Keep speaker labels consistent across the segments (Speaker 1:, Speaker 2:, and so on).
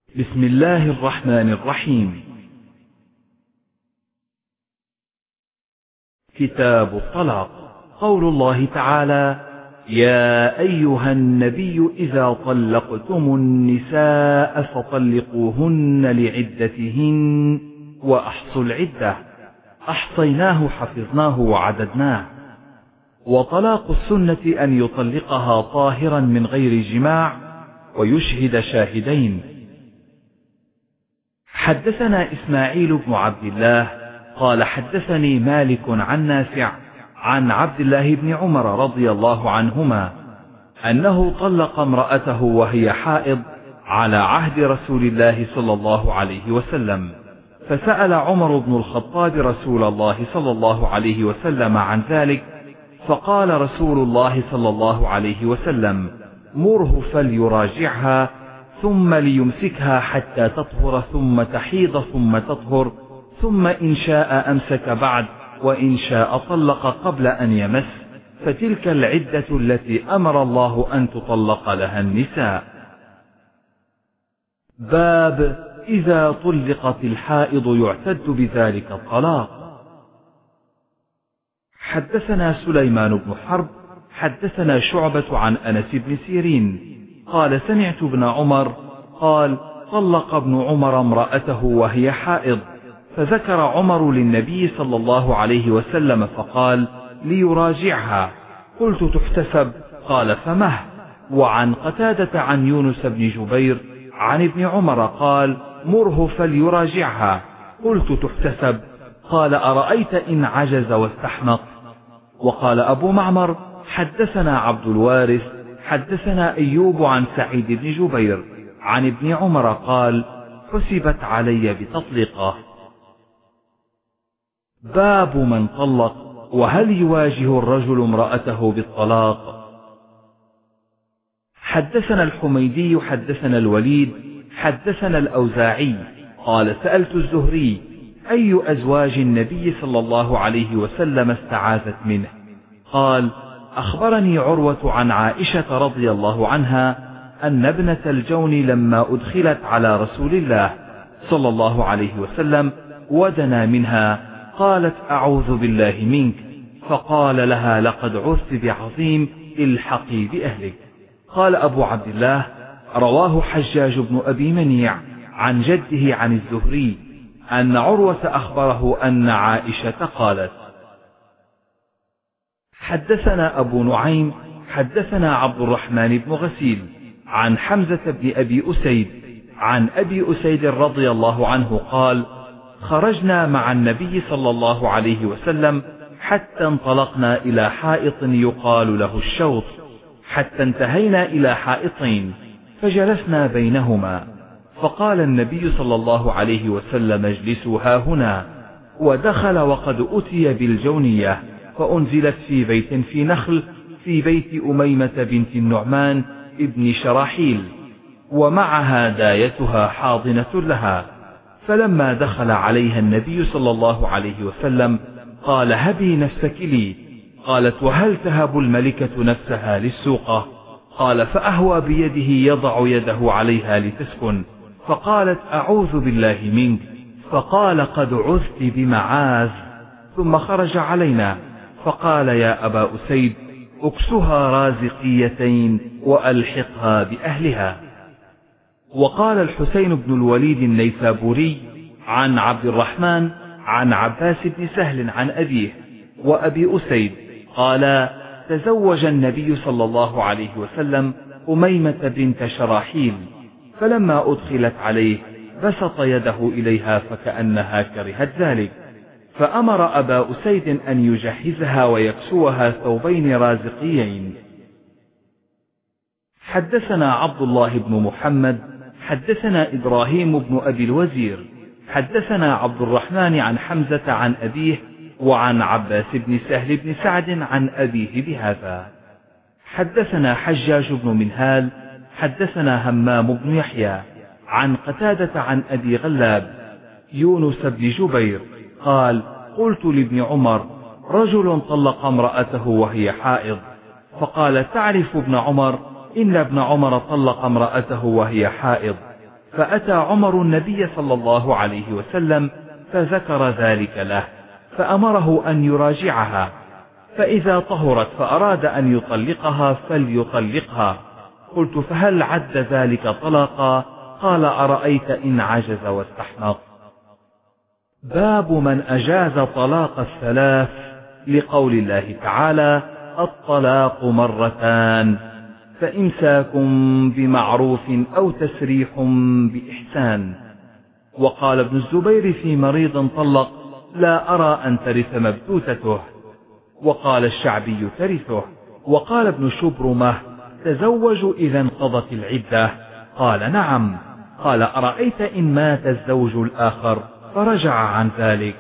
Speaker 1: بسم الله الرحمن الرحيم. كتاب الطلاق. قول الله تعالى: يا أيها النبي إذا طلقتم النساء فطلقوهن لعدتهن وأحصوا العدة، أحصيناه حفظناه وعددناه. وطلاق السنة أن يطلقها طاهرا من غير جماع ويشهد شاهدين. حدثنا إسماعيل بن عبد الله قال حدثني مالك عن نافع عن عبد الله بن عمر رضي الله عنهما أنه طلق امرأته وهي حائض على عهد رسول الله صلى الله عليه وسلم، فسأل عمر بن الخطاب رسول الله صلى الله عليه وسلم عن ذلك، فقال رسول الله صلى الله عليه وسلم: مره فليراجعها ثم ليمسكها حتى تطهر ثم تحيض ثم تطهر، ثم إن شاء أمسك بعد وإن شاء طلق قبل أن يمس، فتلك العدة التي أمر الله أن تطلق لها النساء. باب إذا طلقت الحائض يعتد بذلك الطلاق. حدثنا سليمان بن حرب حدثنا شعبة عن أنس بن سيرين قال سمعت ابن عمر قال: طلق ابن عمر امرأته وهي حائض، فذكر عمر للنبي صلى الله عليه وسلم فقال: ليراجعها. قلت: تحتسب؟ قال: فمه. وعن قتادة عن يونس بن جبير عن ابن عمر قال: مره فليراجعها. قلت: تحتسب؟ قال: أرأيت إن عجز واستحنط. وقال أبو معمر: حدثنا عبد الوارث حدثنا أيوب عن سعيد بن جبير عن ابن عمر قال: حسبت علي بتطليقه. باب من طلق وهل يواجه الرجل امرأته بالطلاق. حدثنا الحميدي حدثنا الوليد حدثنا الأوزاعي قال: سألت الزهري: أي أزواج النبي صلى الله عليه وسلم استعاذت منه؟ قال: أخبرني عروة عن عائشة رضي الله عنها أن ابنة الجون لما أدخلت على رسول الله صلى الله عليه وسلم ودنا منها قالت: أعوذ بالله منك، فقال لها: لقد عذت بعظيم، الحقي بأهلك. قال أبو عبد الله: رواه حجاج بن أبي منيع عن جده عن الزهري أن عروة أخبره أن عائشة قالت. حدثنا أبو نعيم حدثنا عبد الرحمن بن غسيل عن حمزة بن أبي أسيد عن أبي أسيد رضي الله عنه قال: خرجنا مع النبي صلى الله عليه وسلم حتى انطلقنا إلى حائط يقال له الشوط، حتى انتهينا إلى حائطين فجلسنا بينهما، فقال النبي صلى الله عليه وسلم: اجلسوا هاهنا. ودخل وقد أتي بالجونية، فأنزلت في بيت في نخل في بيت أميمة بنت النعمان ابن شراحيل، ومعها دايتها حاضنة لها. فلما دخل عليها النبي صلى الله عليه وسلم قال: هبي نفسك لي. قالت: وهل تهب الملكة نفسها للسوقة؟ قال: فأهوى بيده يضع يده عليها لتسكن، فقالت: أعوذ بالله منك. فقال: قد عذت بمعاذ. ثم خرج علينا فقال: يا أبا أسيد، اكسها رازقيتين وألحقها بأهلها. وقال الحسين بن الوليد النيسابوري عن عبد الرحمن عن عباس بن سهل عن أبيه وأبي أسيد قال: تزوج النبي صلى الله عليه وسلم أميمة بنت شراحيل، فلما أدخلت عليه بسط يده إليها فكأنها كرهت ذلك، فأمر أبا أسيد أن يجهزها ويكسوها ثوبين رازقيين. حدثنا عبد الله بن محمد حدثنا إبراهيم بن أبي الوزير حدثنا عبد الرحمن عن حمزة عن أبيه وعن عباس بن سهل بن سعد عن أبيه بهذا. حدثنا حجاج بن منهال حدثنا همام بن يحيى عن قتادة عن أبي غلاب يونس بن جبير قال: قلت لابن عمر: رجل طلق امرأته وهي حائض، فقال: تعرف ابن عمر؟ إن ابن عمر طلق امرأته وهي حائض. فأتى عمر النبي صلى الله عليه وسلم فذكر ذلك له، فأمره أن يراجعها، فإذا طهرت فأراد أن يطلقها فليطلقها. قلت: فهل عد ذلك طلاقا؟ قال: أرأيت إن عجز واستحنط. باب من أجاز طلاق الثلاث، لقول الله تعالى: الطلاق مرتان، فإمساك بمعروف أو تسريح بإحسان. وقال ابن الزبير في مريض طلق: لا أرى أن ترث مبتوتته. وقال الشعبي: ترثه. وقال ابن شبرمة: تزوج إذا انقضت العدة. قال: نعم. قال: أرأيت إن مات الزوج الآخر فرجع عن ذلك.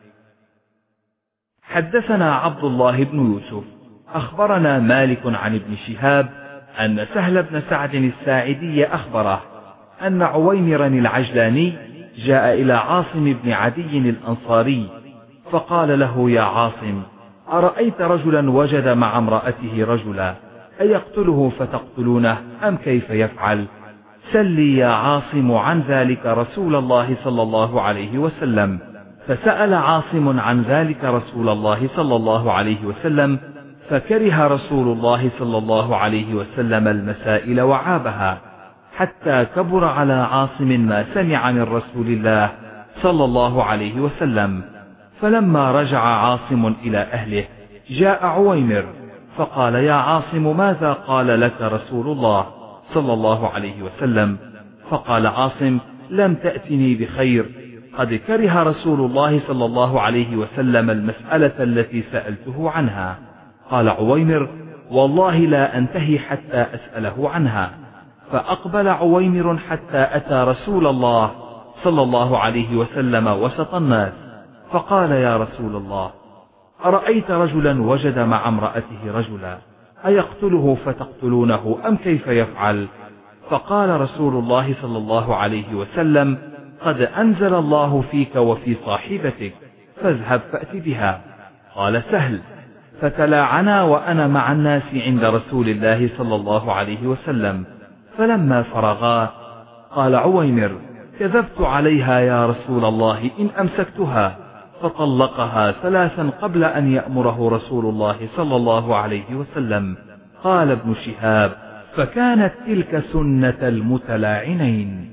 Speaker 1: حدثنا عبد الله بن يوسف أخبرنا مالك عن ابن شهاب أن سهل بن سعد الساعدي أخبره أن عويمرا العجلاني جاء إلى عاصم بن عدي الأنصاري فقال له: يا عاصم، أرأيت رجلا وجد مع امرأته رجلا، أيقتله فتقتلونه أم كيف يفعل؟ سلي يا عاصم عن ذلك رسول الله صلى الله عليه وسلم. فسأل عاصم عن ذلك رسول الله صلى الله عليه وسلم، فكره رسول الله صلى الله عليه وسلم المسائل وعابها، حتى كبر على عاصم ما سمع من رسول الله صلى الله عليه وسلم. فلما رجع عاصم إلى أهله جاء عويمر فقال: يا عاصم، ماذا قال لك رسول الله صلى الله عليه وسلم؟ فقال عاصم: لم تأتني بخير، قد كره رسول الله صلى الله عليه وسلم المسألة التي سألته عنها. قال عويمر: والله لا أنتهي حتى أسأله عنها. فأقبل عويمر حتى أتى رسول الله صلى الله عليه وسلم وسط الناس، فقال: يا رسول الله، أرأيت رجلا وجد مع امرأته رجلا، أيقتله فتقتلونه أم كيف يفعل؟ فقال رسول الله صلى الله عليه وسلم: قد أنزل الله فيك وفي صاحبتك، فاذهب فأت بها. قال سهل: فتلاعنا وأنا مع الناس عند رسول الله صلى الله عليه وسلم، فلما فرغا قال عويمر: كذبت عليها يا رسول الله إن أمسكتها. فطلقها 3 قبل أن يأمره رسول الله صلى الله عليه وسلم. قال ابن شهاب: فكانت تلك سنة المتلاعنين.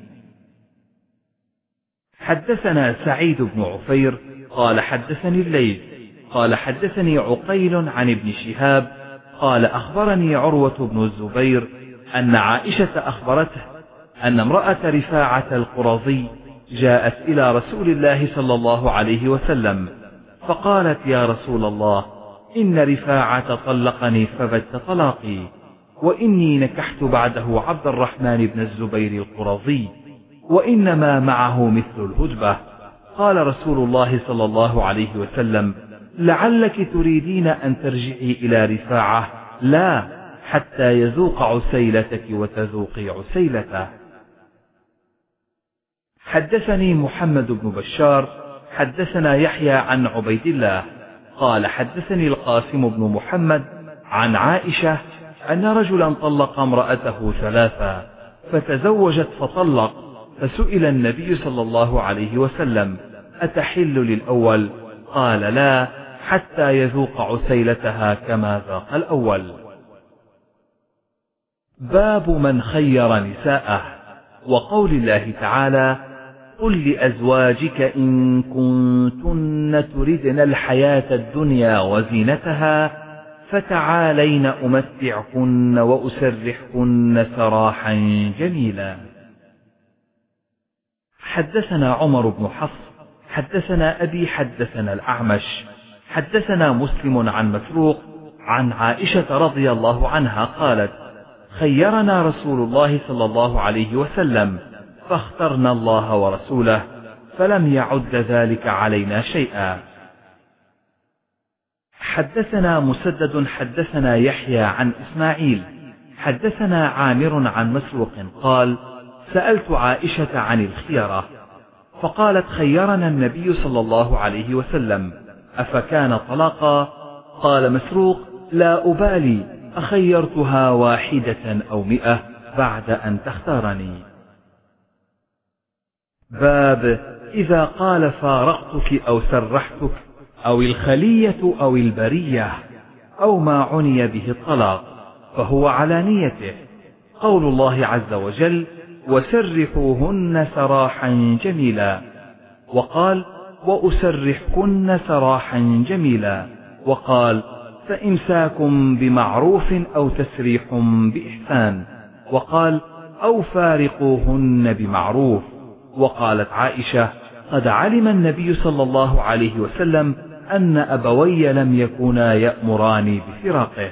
Speaker 1: حدثنا سعيد بن عفير قال حدثني الليث قال حدثني عقيل عن ابن شهاب قال أخبرني عروة بن الزبير أن عائشة أخبرته أن امرأة رفاعة القرظي جاءت إلى رسول الله صلى الله عليه وسلم فقالت: يا رسول الله، إن رفاعة طلقني فبت طلاقي، وإني نكحت بعده عبد الرحمن بن الزبير القرظي، وإنما معه مثل الهدبة. قال رسول الله صلى الله عليه وسلم: لعلك تريدين أن ترجعي إلى رفاعة، لا، حتى يذوق عسيلتك وتذوقي عسيلته. حدثني محمد بن بشار حدثنا يحيى عن عبيد الله قال حدثني القاسم بن محمد عن عائشة أن رجلا طلق امرأته 3 فتزوجت فطلق، فسئل النبي صلى الله عليه وسلم: أتحل للأول؟ قال: لا، حتى يذوق عسيلتها كما ذاق الأول. باب من خير نساءه، وقول الله تعالى: قل لأزواجك إن كنتن تردن الحياة الدنيا وزينتها فتعالين أمتعكن وأسرحكن سراحا جميلا. حدثنا عمر بن حفص حدثنا أبي حدثنا الأعمش حدثنا مسلم عن مسروق عن عائشة رضي الله عنها قالت: خيرنا رسول الله صلى الله عليه وسلم فاخترنا الله ورسوله، فلم يعد ذلك علينا شيئا. حدثنا مسدد حدثنا يحيى عن إسماعيل حدثنا عامر عن مسروق قال: سألت عائشة عن الخيرة فقالت: خيرنا النبي صلى الله عليه وسلم، أفكان طلاقا؟ قال مسروق: لا أبالي، أخيرتها 1 أو 100 بعد أن تختارني. باب إذا قال فارقتك أو سرحتك أو الخلية أو البرية أو ما عني به الطلاق فهو على نيته. قول الله عز وجل وسرحوهن سراحا جميلا، وقال وأسرحكن سراحا جميلا، وقال فإمساكم بمعروف أو تسريح بإحسان، وقال أو فارقوهن بمعروف. وقالت عائشة قد علم النبي صلى الله عليه وسلم أن أبوي لم يكونا يأمراني بفراقه.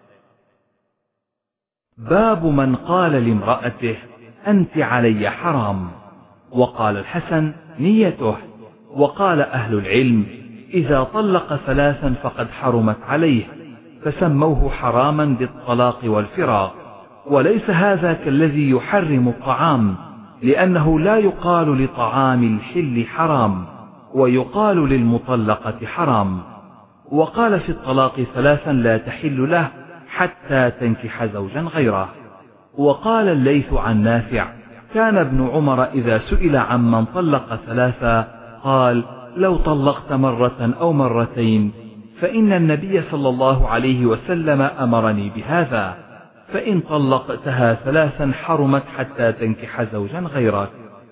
Speaker 1: باب من قال لامرأته أنت علي حرام. وقال الحسن نيته. وقال أهل العلم إذا طلق ثلاثا فقد حرمت عليه، فسموه حراما بالطلاق والفراق. وليس هذا كالذي يحرم الطعام، لأنه لا يقال لطعام الحل حرام ويقال للمطلقة حرام. وقال في الطلاق ثلاثا لا تحل له حتى تنكح زوجا غيره. وقال الليث عن نافع كان ابن عمر إذا سئل عمن طلق ثلاثا قال لو طلقت مرة أو مرتين فإن النبي صلى الله عليه وسلم أمرني بهذا، فإن طلقتها ثلاثا حرمت حتى تنكح زوجا غيرك.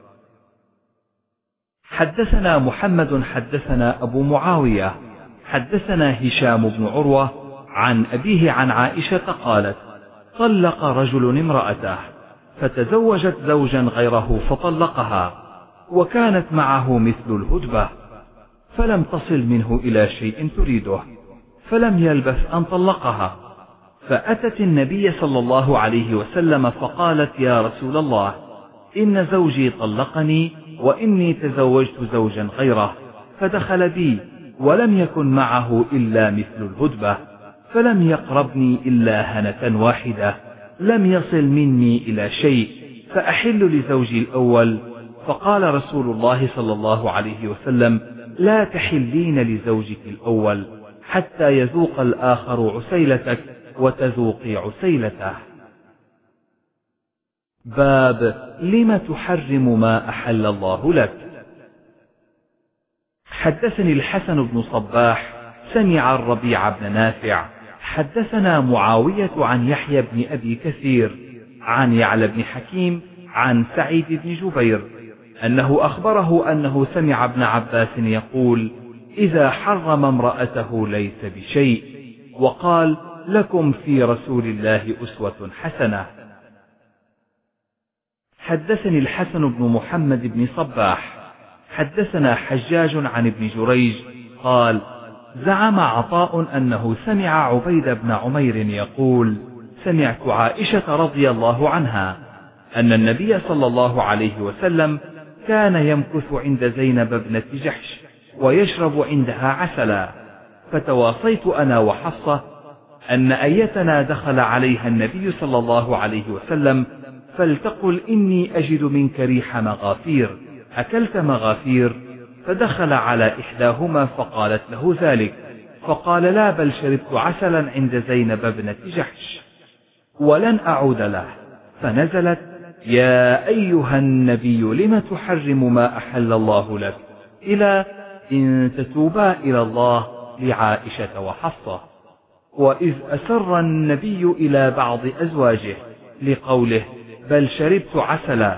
Speaker 1: حدثنا محمد حدثنا أبو معاوية حدثنا هشام بن عروة عن أبيه عن عائشة قالت طلق رجل امرأته فتزوجت زوجا غيره فطلقها، وكانت معه مثل الهدبة، فلم تصل منه إلى شيء تريده، فلم يلبث أن طلقها، فأتت النبي صلى الله عليه وسلم فقالت يا رسول الله إن زوجي طلقني وإني تزوجت زوجا غيره، فدخل بي ولم يكن معه إلا مثل الهدبة، فلم يقربني إلا هنة واحدة، لم يصل مني إلى شيء، فأحل لزوجي الأول. فقال رسول الله صلى الله عليه وسلم لا تحلين لزوجك الأول حتى يذوق الآخر عسيلتك وتذوقي عسيلته. باب لم تحرم ما أحل الله لك. حدثني الحسن بن صباح سمع الربيع بن نافع حدثنا معاوية عن يحيى بن أبي كثير عن يعلى بن حكيم عن سعيد بن جبير أنه أخبره أنه سمع ابن عباس يقول إذا حرم امرأته ليس بشيء، وقال لكم في رسول الله أسوة حسنة. حدثني الحسن بن محمد بن صباح حدثنا حجاج عن ابن جريج قال زعم عطاء أنه سمع عبيد بن عمير يقول سمعت عائشة رضي الله عنها أن النبي صلى الله عليه وسلم كان يمكث عند زينب ابنة جحش ويشرب عندها عسلا، فتواصيت أنا وحفصة أن أيتنا دخل عليها النبي صلى الله عليه وسلم فلتقل إني أجد منك ريح مغافير، أكلت مغافير؟ فدخل على إحداهما فقالت له ذلك، فقال لا بل شربت عسلا عند زينب ابنة جحش ولن أعود له، فنزلت يا أيها النبي لم تحرم ما أحل الله لك إلى إن تتوبا إلى الله لعائشة وحفصة. وإذ أسر النبي إلى بعض أزواجه لقوله بل شربت عسلا.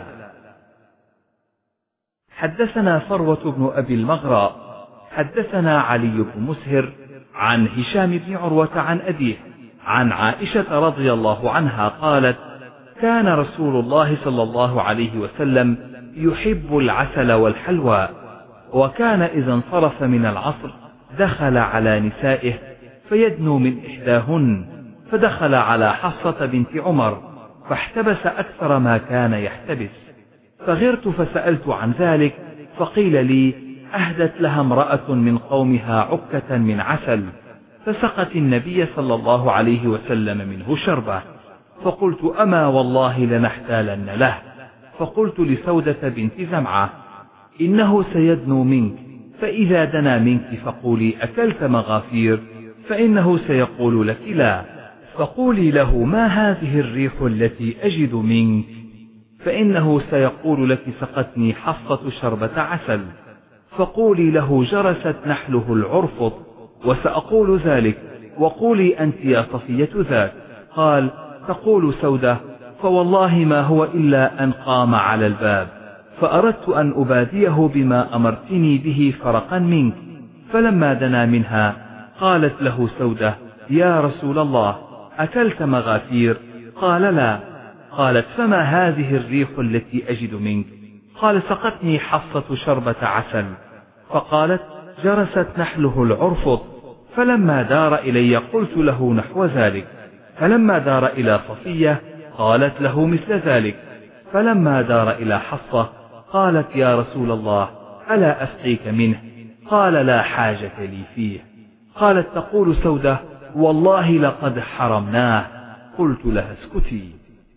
Speaker 1: حدثنا فروة بن أبي المغراء حدثنا علي بن مسهر عن هشام بن عروة عن أبيه عن عائشة رضي الله عنها قالت كان رسول الله صلى الله عليه وسلم يحب العسل والحلوى، وكان إذا انصرف من العصر دخل على نسائه فيدنو من إحداهن، فدخل على حفصة بنت عمر فاحتبس أكثر ما كان يحتبس، فغرت فسألت عن ذلك، فقيل لي أهدت لها امرأة من قومها عكة من عسل، فسقت النبي صلى الله عليه وسلم منه شربة، فقلت أما والله لنحتالن له، فقلت لسودة بنت زمعة إنه سيدنو منك، فإذا دنا منك فقولي أكلت مغافير، فإنه سيقول لك لا، فقولي له ما هذه الريح التي أجد منك، فإنه سيقول لك سقتني حفصة شربة عسل، فقولي له جرست نحله العرفط، وسأقول ذلك، وقولي أنت يا صفية ذاك. قال: تقول سودة: فوالله ما هو إلا أن قام على الباب، فأردت أن أباديه بما أمرتني به فرقا منك، فلما دنا منها قالت له سودة: يا رسول الله، أكلت مغافير؟ قال: لا. قالت: فما هذه الريح التي أجد منك؟ قال: سقتني حفصة شربة عسل. فقالت: جرست نحله العرفط. فلما دار إلي قلت له نحو ذلك، فلما دار إلى صفية قالت له مثل ذلك، فلما دار إلى حفصة قالت: يا رسول الله، ألا أسقيك منه؟ قال: لا حاجة لي فيه. قالت تقول سودة: والله لقد حرمناه. قلت لها: اسكتي.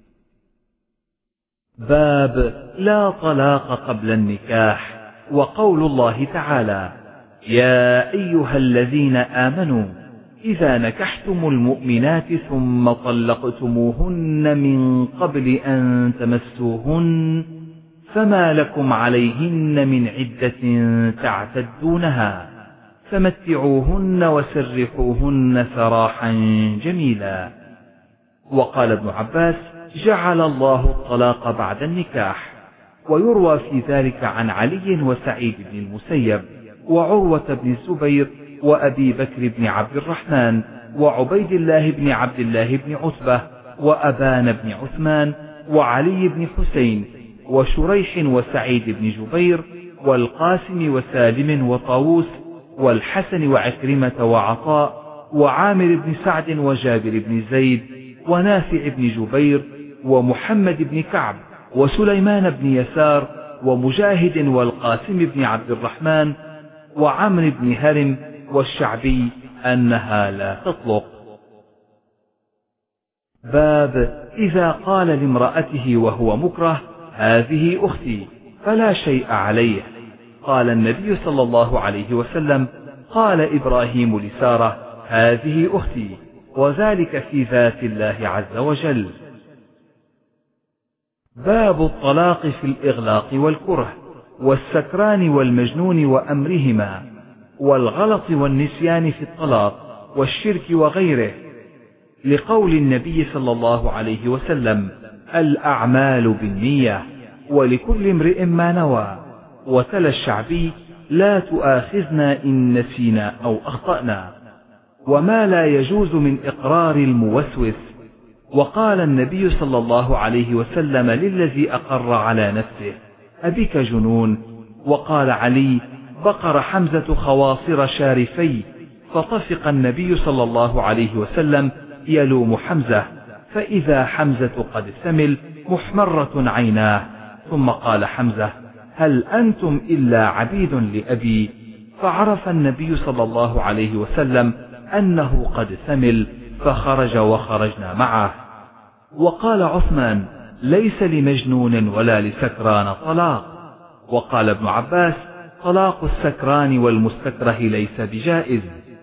Speaker 1: باب لا طلاق قبل النكاح. وقول الله تعالى: يا أيها الذين آمنوا إذا نكحتم المؤمنات ثم طلقتموهن من قبل أن تمسوهن فما لكم عليهن من عدة تعتدونها فمتعوهن وسرحوهن سراحا جميلا. وقال ابن عباس: جعل الله الطلاق بعد النكاح. ويروى في ذلك عن علي وسعيد بن المسيب وعروة بن الزبير وأبي بكر بن عبد الرحمن وعبيد الله بن عبد الله بن عتبة وأبان بن عثمان وعلي بن حسين وشريح وسعيد بن جبير والقاسم وسالم وطاووس والحسن وعكرمة وعطاء وعامر بن سعد وجابر بن زيد ونافع بن جبير ومحمد بن كعب وسليمان بن يسار ومجاهد والقاسم بن عبد الرحمن وعمر بن هرم والشعبي أنها لا تطلق. باب إذا قال لامرأته وهو مكره: هذه أختي، فلا شيء عليه. قال النبي صلى الله عليه وسلم: قال إبراهيم لسارة: هذه أختي، وذلك في ذات الله عز وجل. باب الطلاق في الإغلاق والكره والسكران والمجنون وأمرهما والغلط والنسيان في الطلاق والشرك وغيره، لقول النبي صلى الله عليه وسلم: الأعمال بالنية ولكل امرئ ما نوى. وتلا الشعبي: لا تؤاخذنا إن نسينا أو أخطأنا، وما لا يجوز من إقرار الموسوس. وقال النبي صلى الله عليه وسلم للذي أقر على نفسه: أبك جنون؟ وقال علي: بقر حمزة خواصر شارفي، فطفق النبي صلى الله عليه وسلم يلوم حمزة، فإذا حمزة قد ثمل محمرة عيناه، ثم قال حمزة: هل أنتم إلا عبيد لأبي؟ فعرف النبي صلى الله عليه وسلم أنه قد ثمل، فخرج وخرجنا معه. وقال عثمان: ليس لمجنون ولا لسكران طلاق. وقال ابن عباس: طلاق السكران والمستكره ليس بجائز.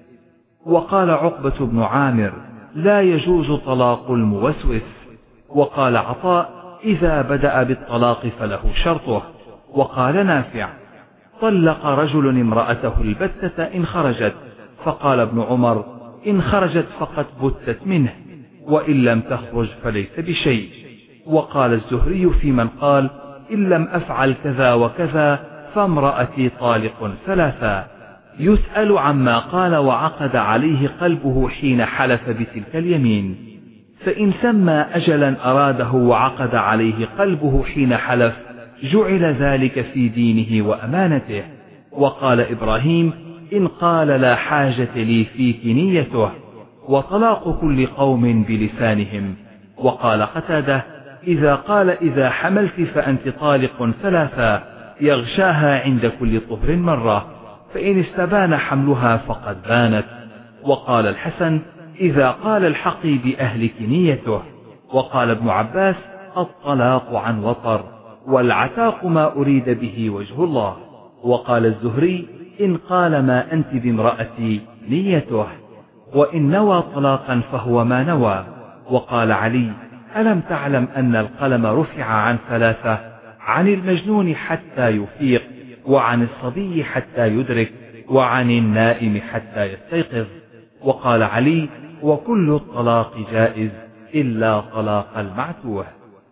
Speaker 1: وقال عقبة بن عامر: لا يجوز طلاق الموسوس. وقال عطاء: إذا بدأ بالطلاق فله شرطه. وقال نافع: طلق رجل امرأته البتة إن خرجت، فقال ابن عمر: إن خرجت فقد بتت منه، وإن لم تخرج فليس بشيء. وقال الزهري في من قال: إن لم أفعل كذا وكذا فامرأتي طالق ثلاثا، يسأل عما قال وعقد عليه قلبه حين حلف بتلك اليمين، فإن سمى أجلا أراده وعقد عليه قلبه حين حلف جعل ذلك في دينه وأمانته. وقال إبراهيم: إن قال لا حاجة لي فيك نيته. وطلاق كل قوم بلسانهم. وقال قتادة: إذا قال إذا حملت فأنت طالق ثلاثا يغشاها عند كل طهر مرة، فإن استبان حملها فقد بانت. وقال الحسن: إذا قال الحقي بأهلك نيته. وقال ابن عباس: الطلاق عن وطر، والعتاق ما أريد به وجه الله. وقال الزهري: إن قال ما أنت بامرأتي نيته، وإن نوى طلاقا فهو ما نوى. وقال علي: ألم تعلم أن القلم رفع عن 3: عن المجنون حتى يفيق، وعن الصبي حتى يدرك، وعن النائم حتى يستيقظ. وقال علي: وكل الطلاق جائز إلا طلاق المعتوه.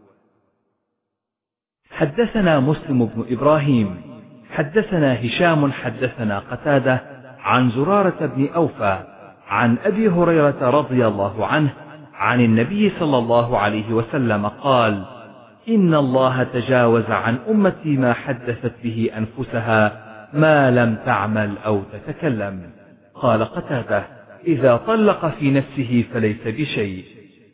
Speaker 1: حدثنا مسلم بن إبراهيم حدثنا هشام حدثنا قتادة عن زرارة بن أوفى عن أبي هريرة رضي الله عنه عن النبي صلى الله عليه وسلم قال: إن الله تجاوز عن أمتي ما حدثت به أنفسها ما لم تعمل أو تتكلم. قال قتادة: إذا طلق في نفسه فليس بشيء.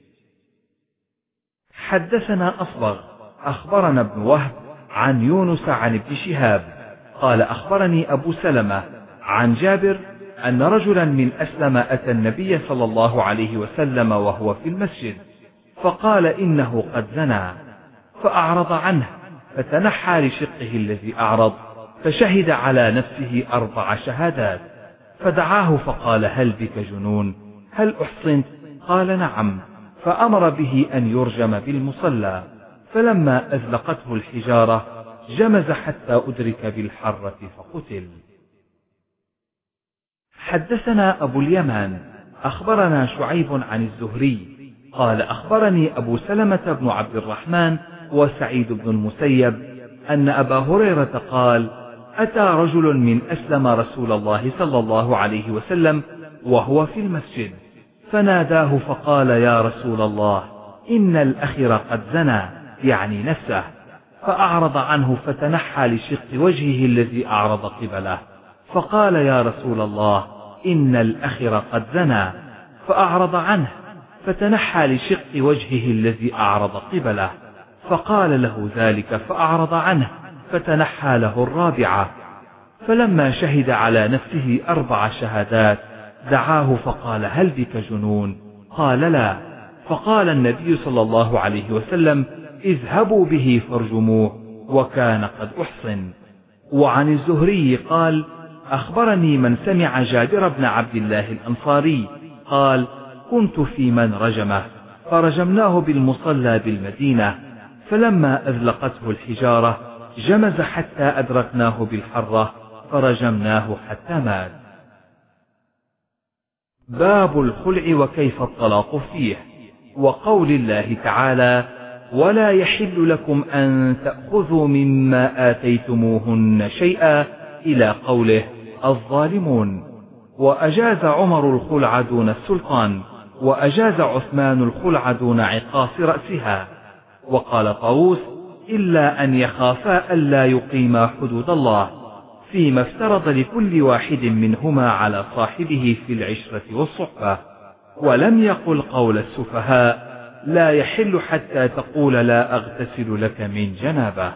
Speaker 1: حدثنا أصبغ أخبرنا ابن وهب عن يونس عن ابن شهاب قال: أخبرني أبو سلمة عن جابر أن رجلا من أسلم أتى النبي صلى الله عليه وسلم وهو في المسجد، فقال: إنه قد زنى، فأعرض عنه، فتنحى لشقه الذي أعرض، فشهد على نفسه 4 شهادات، فدعاه فقال: هل بك جنون؟ هل أحصنت؟ قال: نعم. فأمر به أن يرجم بالمصلى، فلما أزلقته الحجارة جمز حتى أدرك بالحرة فقتل. حدثنا أبو اليمان أخبرنا شعيب عن الزهري قال: أخبرني أبو سلمة بن عبد الرحمن وسعيد بن المسيب أن أبا هريرة قال: أتى رجل من أسلم رسول الله صلى الله عليه وسلم وهو في المسجد، فناداه فقال: يا رسول الله، إن الأخر قد زنى، يعني نفسه، فأعرض عنه، فتنحى لشق وجهه الذي أعرض قبله، فقال: يا رسول الله، إن الأخر قد زنى، فأعرض عنه، فتنحى لشق وجهه الذي أعرض قبله، فقال له ذلك، فأعرض عنه، فتنحى له 4. فلما شهد على نفسه 4 شهادات دعاه فقال: هل بك جنون؟ قال: لا. فقال النبي صلى الله عليه وسلم: اذهبوا به فارجموه، وكان قد أحصن. وعن الزهري قال: أخبرني من سمع جابر بن عبد الله الأنصاري قال: كنت في من رجمه، فرجمناه بالمصلى بالمدينة، فلما أذلقته الحجارة جمز حتى أدركناه بالحرة، فرجمناه حتى مات. باب الخلع وكيف الطلاق فيه، وقول الله تعالى: ولا يحل لكم أن تأخذوا مما آتيتموهن شيئا، إلى قوله: الظالمون. وأجاز عمر الخلع دون السلطان، وأجاز عثمان الخلع دون عقاص رأسها. وقال طاووس: إلا أن يخافا ألا يقيما حدود الله، فيما افترض لكل واحد منهما على صاحبه في العشرة والصحبة. ولم يقل قول السفهاء: لا يحل حتى تقول لا أغتسل لك من جنابة.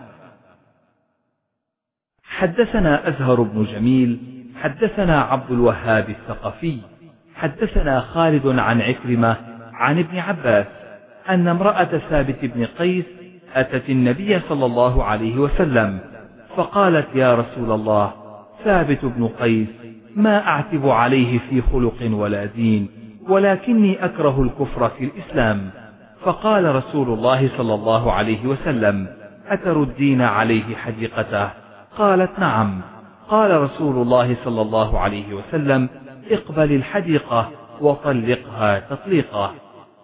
Speaker 1: حدثنا أزهر بن جميل حدثنا عبد الوهاب الثقفي حدثنا خالد عن عكرمة عن ابن عباس أن امرأة ثابت بن قيس أتت النبي صلى الله عليه وسلم فقالت: يا رسول الله، ثابت بن قيس ما أعتب عليه في خلق ولا دين، ولكني أكره الكفر في الإسلام. فقال رسول الله صلى الله عليه وسلم: أتردين عليه حديقته؟ قالت: نعم. قال رسول الله صلى الله عليه وسلم: اقبل الحديقة وطلقها تطليقة.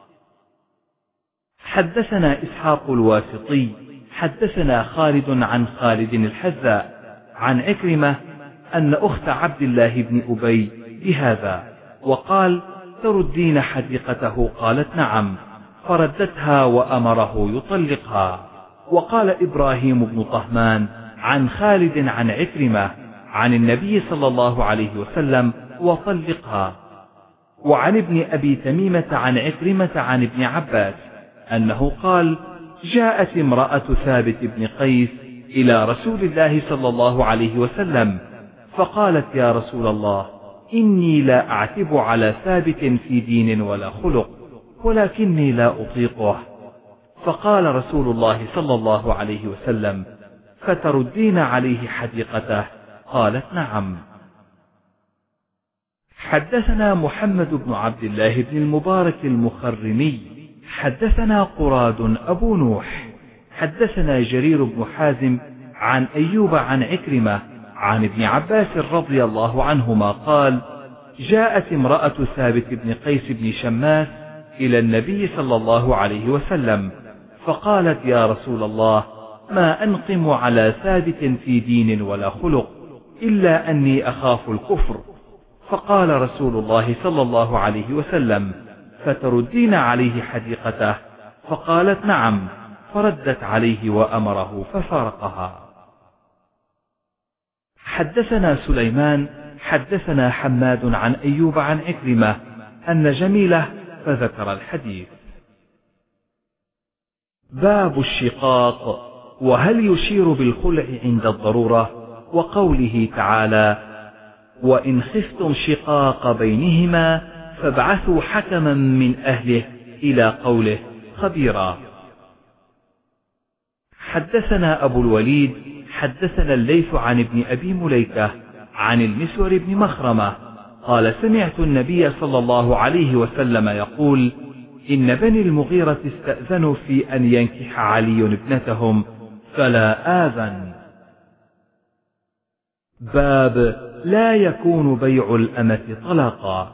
Speaker 1: حدثنا إسحاق الواسطي حدثنا خالد عن خالد الحذاء عن عكرمة أن أخت عبد الله بن أبي بهذا، وقال: تردين حديقته؟ قالت: نعم. فردتها وأمره يطلقها. وقال إبراهيم بن طهمان عن خالد عن عكرمة عن النبي صلى الله عليه وسلم: وطلقها. وعن ابن أبي تميمة عن عكرمة عن ابن عباس أنه قال: جاءت امرأة ثابت بن قيس إلى رسول الله صلى الله عليه وسلم فقالت: يا رسول الله، إني لا أعتب على ثابت في دين ولا خلق، ولكني لا أطيقه. فقال رسول الله صلى الله عليه وسلم: فتردين عليه حديقته؟ قالت: نعم. حدثنا محمد بن عبد الله بن المبارك المخرمي حدثنا قراد أبو نوح حدثنا جرير بن حازم عن أيوب عن عكرمة عن ابن عباس رضي الله عنهما قال: جاءت امرأة ثابت بن قيس بن شماس إلى النبي صلى الله عليه وسلم فقالت: يا رسول الله، ما أنقم على ثابت في دين ولا خلق إلا أني أخاف الكفر. فقال رسول الله صلى الله عليه وسلم: فتردين عليه حديقته؟ فقالت: نعم. فردت عليه وأمره ففارقها. حدثنا سليمان حدثنا حماد عن أيوب عن عكرمة أن جميلة فذكر الحديث. باب الشقاق، وهل يشير بالخلع عند الضرورة؟ وقوله تعالى: وإن خفتم شقاق بينهما فابعثوا حكما من أهله إلى قوله خبيرا. حدثنا أبو الوليد حدثنا الليث عن ابن أبي مليكة عن المسور بن مخرمة قال: سمعت النبي صلى الله عليه وسلم يقول: إن بني المغيرة استأذنوا في أن ينكح علي ابنتهم فلا آذن. باب لا يكون بيع الأمة طلاقا.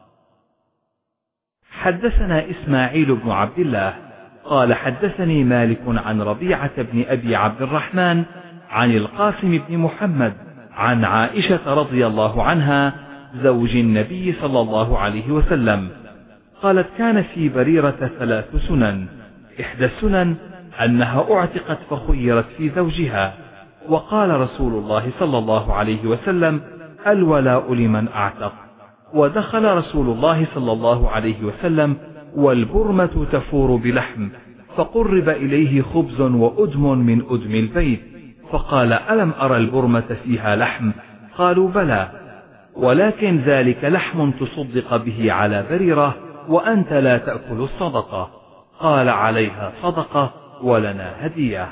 Speaker 1: حدثنا إسماعيل بن عبد الله قال: حدثني مالك عن ربيعة بن أبي عبد الرحمن عن القاسم بن محمد عن عائشة رضي الله عنها زوج النبي صلى الله عليه وسلم قالت: كان في بريرة 3 سنن، إحدى السنن أنها أعتقت فخيرت في زوجها، وقال رسول الله صلى الله عليه وسلم: الولاء لمن أعتق. ودخل رسول الله صلى الله عليه وسلم والبرمة تفور بلحم، فقرب إليه خبز وأدم من أدم البيت، فقال: ألم أرى البرمة فيها لحم؟ قالوا: بلى، ولكن ذلك لحم تصدق به على بريرة وأنت لا تأكل الصدقة. قال: عليها صدقة ولنا هدية.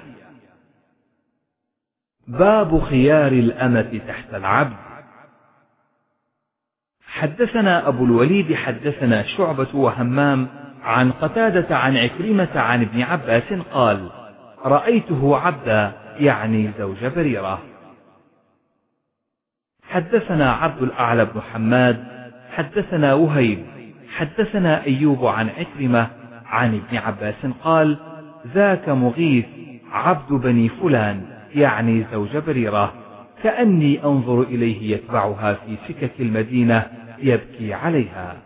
Speaker 1: باب خيار الأمة تحت العبد. حدثنا أبو الوليد حدثنا شعبة وهمام عن قتادة عن عكرمة عن ابن عباس قال: رأيته عبدا، يعني زوج بريرة. حدثنا عبد الأعلى بن حماد حدثنا وهيب حدثنا أيوب عن عكرمة عن ابن عباس قال: ذاك مغيث عبد بني فلان، يعني زوج بريرة، كأني أنظر إليه يتبعها في سكك المدينة يبكي عليها.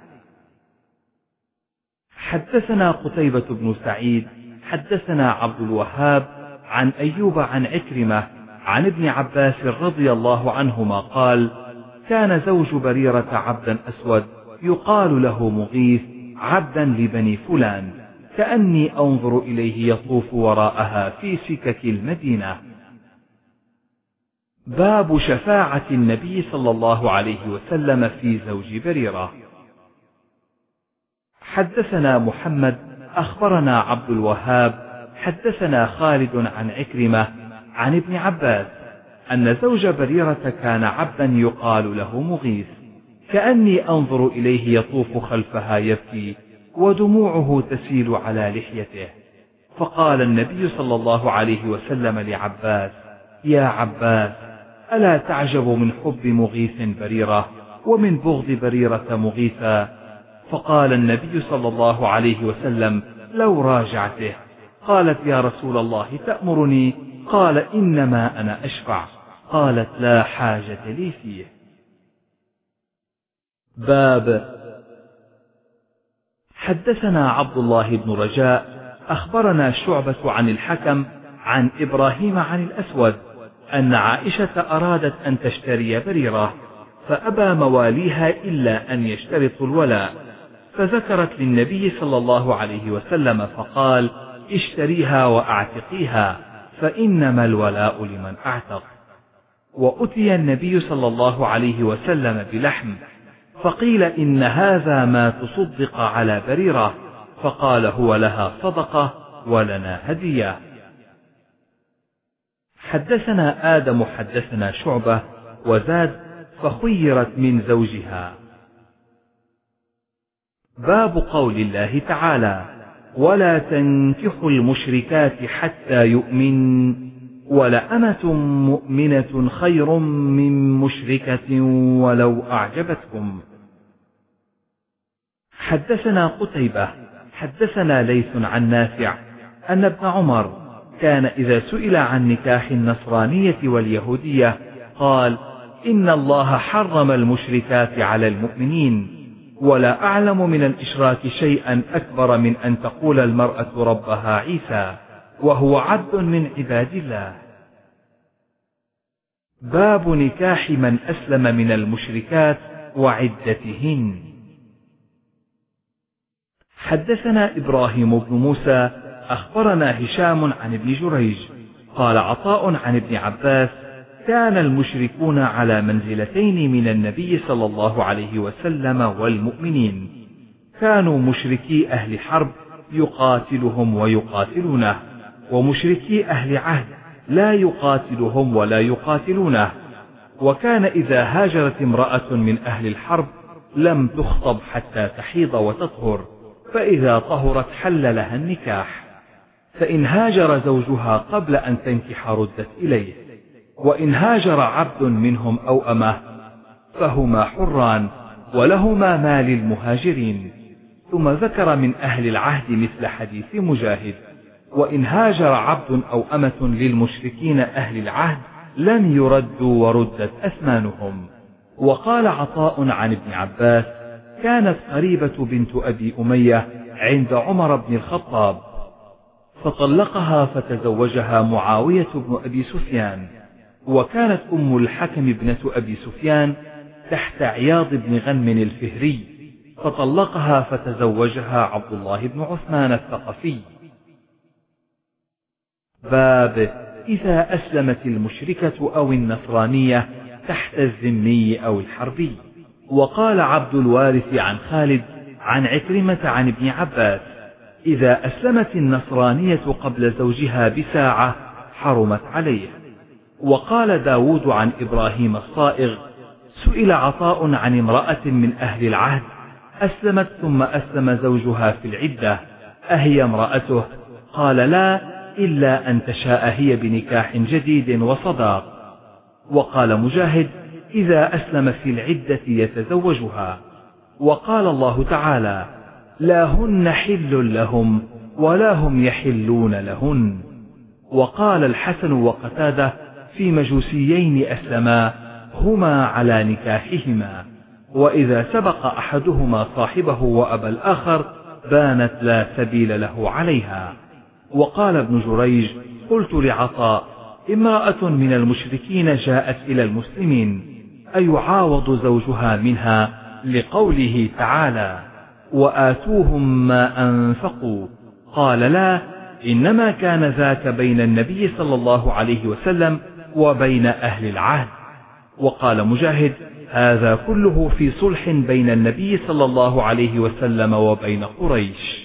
Speaker 1: حدثنا قتيبة بن سعيد حدثنا عبد الوهاب عن أيوب عن عكرمة عن ابن عباس رضي الله عنهما قال: كان زوج بريرة عبدا أسود يقال له مغيث عبدا لبني فلان، كأني أنظر إليه يطوف وراءها في سكك المدينة. باب شفاعة النبي صلى الله عليه وسلم في زوج بريرة. حدثنا محمد أخبرنا عبد الوهاب حدثنا خالد عن عكرمة عن ابن عباس أن زوج بريرة كان عبدا يقال له مغيث، كأني أنظر إليه يطوف خلفها يبكي ودموعه تسيل على لحيته. فقال النبي صلى الله عليه وسلم لعباس: يا عباس، ألا تعجب من حب مغيث بريرة ومن بغض بريرة مغيثا؟ فقال النبي صلى الله عليه وسلم: لو راجعته. قالت: يا رسول الله تأمرني؟ قال: إنما أنا أشفع. قالت: لا حاجة لي فيه. باب حدثنا عبد الله بن رجاء أخبرنا شعبة عن الحكم عن إبراهيم عن الأسود أن عائشة أرادت أن تشتري بريرة، فأبى مواليها إلا أن يشترطوا الولاء، فذكرت للنبي صلى الله عليه وسلم فقال: اشتريها وأعتقيها، فإنما الولاء لمن أعتق. وأتي النبي صلى الله عليه وسلم بلحم، فقيل: إن هذا ما تصدق على بريرة، فقال: هو لها صدقة ولنا هدية. حدثنا آدم حدثنا شعبة وزاد: فخيرت من زوجها. باب قول الله تعالى: ولا تنكحوا المشركات حتى يؤمن ولأمة مؤمنة خير من مشركة ولو أعجبتكم. حدثنا قتيبة حدثنا ليث عن نافع أن ابن عمر كان إذا سئل عن نكاح النصرانية واليهودية قال: إن الله حرم المشركات على المؤمنين، ولا أعلم من الإشراك شيئا أكبر من أن تقول المرأة ربها عيسى وهو عبد من عباد الله. باب نكاح من أسلم من المشركات وعدتهن. حدثنا إبراهيم بن موسى أخبرنا هشام عن ابن جريج قال عطاء عن ابن عباس: كان المشركون على منزلتين من النبي صلى الله عليه وسلم والمؤمنين، كانوا مشركي أهل حرب يقاتلهم ويقاتلونه، ومشركي أهل عهد لا يقاتلهم ولا يقاتلونه. وكان إذا هاجرت امرأة من أهل الحرب لم تخطب حتى تحيض وتطهر، فإذا طهرت حل لها النكاح، فإن هاجر زوجها قبل أن تنكح ردت إليه، وإن هاجر عبد منهم أو أمه فهما حران ولهما ما للمهاجرين. ثم ذكر من أهل العهد مثل حديث مجاهد: وإن هاجر عبد أو أمة للمشركين أهل العهد لم يردوا وردت أثمانهم. وقال عطاء عن ابن عباس: كانت قريبة بنت أبي أمية عند عمر بن الخطاب فطلقها فتزوجها معاوية بن أبي سفيان، وكانت أم الحكم ابنة أبي سفيان تحت عياض بن غنم الفهري فطلقها فتزوجها عبد الله بن عثمان الثقفي. باب إذا أسلمت المشركة أو النصرانية تحت الذمي أو الحربي. وقال عبد الوارث عن خالد عن عكرمة عن ابن عباس: إذا أسلمت النصرانية قبل زوجها بساعة حرمت عليه. وقال داود عن إبراهيم الصائغ: سئل عطاء عن امرأة من أهل العهد أسلمت ثم أسلم زوجها في العدة أهي امرأته؟ قال: لا، إلا أن تشاء هي بنكاح جديد وصداق. وقال مجاهد: إذا أسلم في العدة يتزوجها. وقال الله تعالى: لا هن حل لهم ولا هم يحلون لهن. وقال الحسن وقتادة في مجوسيين أسلما هما على نكاحهما، وإذا سبق أحدهما صاحبه وأبى الآخر بانت لا سبيل له عليها. وقال ابن جريج: قلت لعطاء: امرأة من المشركين جاءت إلى المسلمين أيعاوض زوجها منها؟ لقوله تعالى: وآتوهم ما أنفقوا. قال: لا، إنما كان ذاك بين النبي صلى الله عليه وسلم وبين أهل العهد. وقال مجاهد: هذا كله في صلح بين النبي صلى الله عليه وسلم وبين قريش.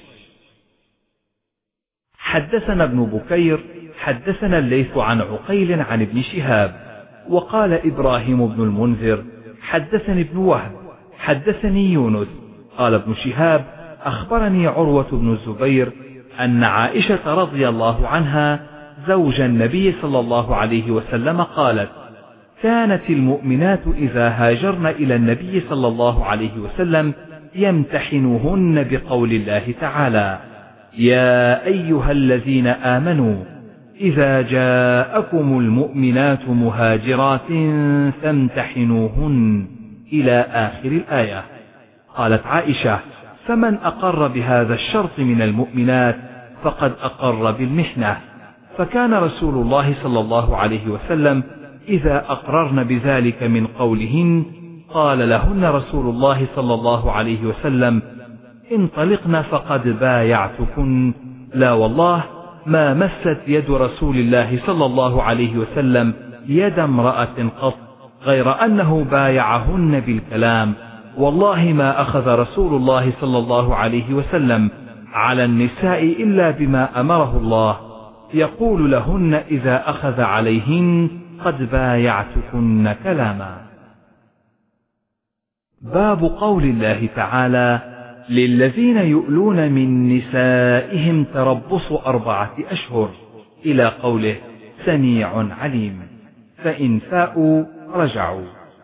Speaker 1: حدثنا ابن بكير حدثنا الليث عن عقيل عن ابن شهاب. وقال إبراهيم بن المنذر حدثني ابن وهب حدثني يونس قال ابن شهاب أخبرني عروة بن الزبير أن عائشة رضي الله عنها زوج النبي صلى الله عليه وسلم قالت: كانت المؤمنات إذا هاجرن إلى النبي صلى الله عليه وسلم يمتحنوهن بقول الله تعالى: يا أيها الذين آمنوا إذا جاءكم المؤمنات مهاجرات فامتحنوهن إلى آخر الآية. قالت عائشة: فمن أقر بهذا الشرط من المؤمنات فقد أقر بالمحنة. فكان رسول الله صلى الله عليه وسلم إذا أقررن بذلك من قولهن قال لهن رسول الله صلى الله عليه وسلم: انطلقن فقد بايعتكن. لا والله ما مست يد رسول الله صلى الله عليه وسلم يد امرأة قط غير أنه بايعهن بالكلام. والله ما أخذ رسول الله صلى الله عليه وسلم على النساء إلا بما أمره الله، يقول لهن إذا أخذ عليهن: قد بايعتكن كلاما. باب قول الله تعالى: للذين يؤلون من نسائهم تربص 4 أشهر إلى قوله سميع عليم، فإن فاءوا رجعوا.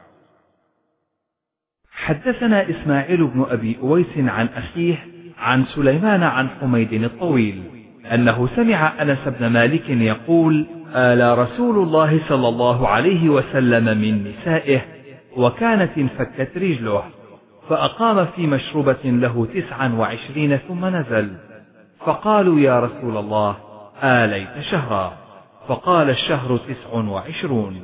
Speaker 1: حدثنا إسماعيل بن أبي أويس عن أخيه عن سليمان عن حميد الطويل أنه سمع أنس بن مالك يقول آل رسول الله صلى الله عليه وسلم من نسائه وكانت انفكت رجله، فأقام في مشربة له 29 ثم نزل، فقالوا يا رسول الله آليت شهرا، فقال الشهر 29.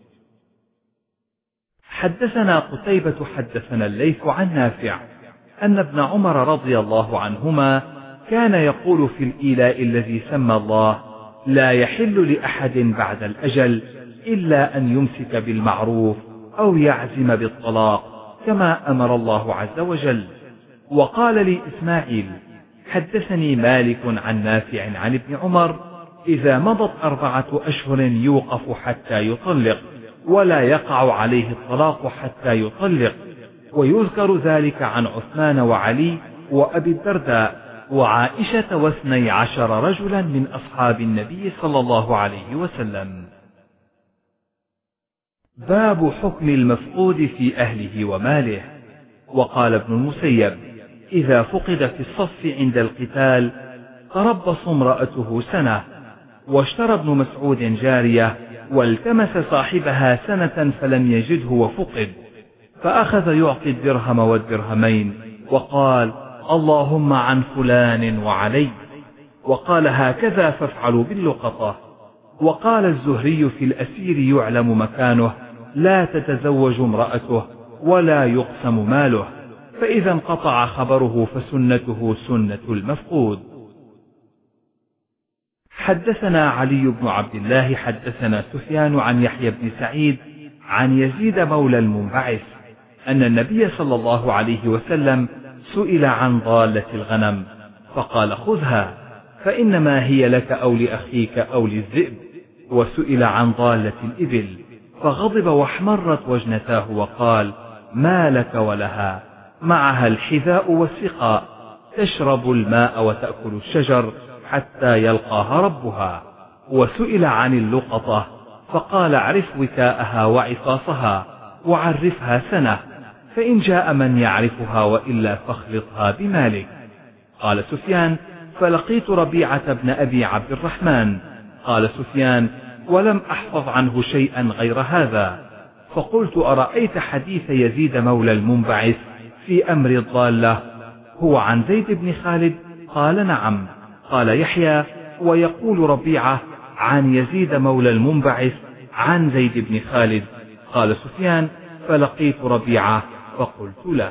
Speaker 1: حدثنا قتيبة حدثنا الليث عن نافع أن ابن عمر رضي الله عنهما كان يقول في الإيلاء الذي سمى الله لا يحل لأحد بعد الأجل إلا أن يمسك بالمعروف أو يعزم بالطلاق كما أمر الله عز وجل. وقال لي إسماعيل حدثني مالك عن نافع عن ابن عمر إذا مضت 4 أشهر يوقف حتى يطلق ولا يقع عليه الطلاق حتى يطلق، ويذكر ذلك عن عثمان وعلي وأبي الدرداء وعائشة و12 رجلا من أصحاب النبي صلى الله عليه وسلم. باب حكم المفقود في أهله وماله. وقال ابن المسيب إذا فقد في الصف عند القتال تربص امرأته سنة. واشترى ابن مسعود جارية والتمس صاحبها سنة فلم يجده وفقد، فأخذ يعطي الدرهم والدرهمين وقال اللهم عن فلان وعلي، وقال هكذا فافعلوا باللقطة. وقال الزهري في الأسير يعلم مكانه لا تتزوج امرأته ولا يقسم ماله، فإذا انقطع خبره فسنته سنة المفقود. حدثنا علي بن عبد الله حدثنا سفيان عن يحيى بن سعيد عن يزيد مولى المنبعث أن النبي صلى الله عليه وسلم سئل عن ضالة الغنم فقال خذها فإنما هي لك أو لأخيك أو للذئب. وسئل عن ضالة الإبل فغضب واحمرت وجنتاه وقال ما لك ولها، معها الحذاء والسقاء، تشرب الماء وتأكل الشجر حتى يلقاها ربها. وسئل عن اللقطة فقال اعرف وكاءها وعصاصها وعرفها سنة، فإن جاء من يعرفها وإلا فاخلطها بمالك. قال سفيان فلقيت ربيعة بن أبي عبد الرحمن. قال سفيان ولم أحفظ عنه شيئا غير هذا. فقلت أرأيت حديث يزيد مولى المنبعث في أمر الضالة هو عن زيد بن خالد؟ قال نعم. قال يحيى ويقول ربيعة عن يزيد مولى المنبعث عن زيد بن خالد. قال سفيان فلقيت ربيعة فقلت له.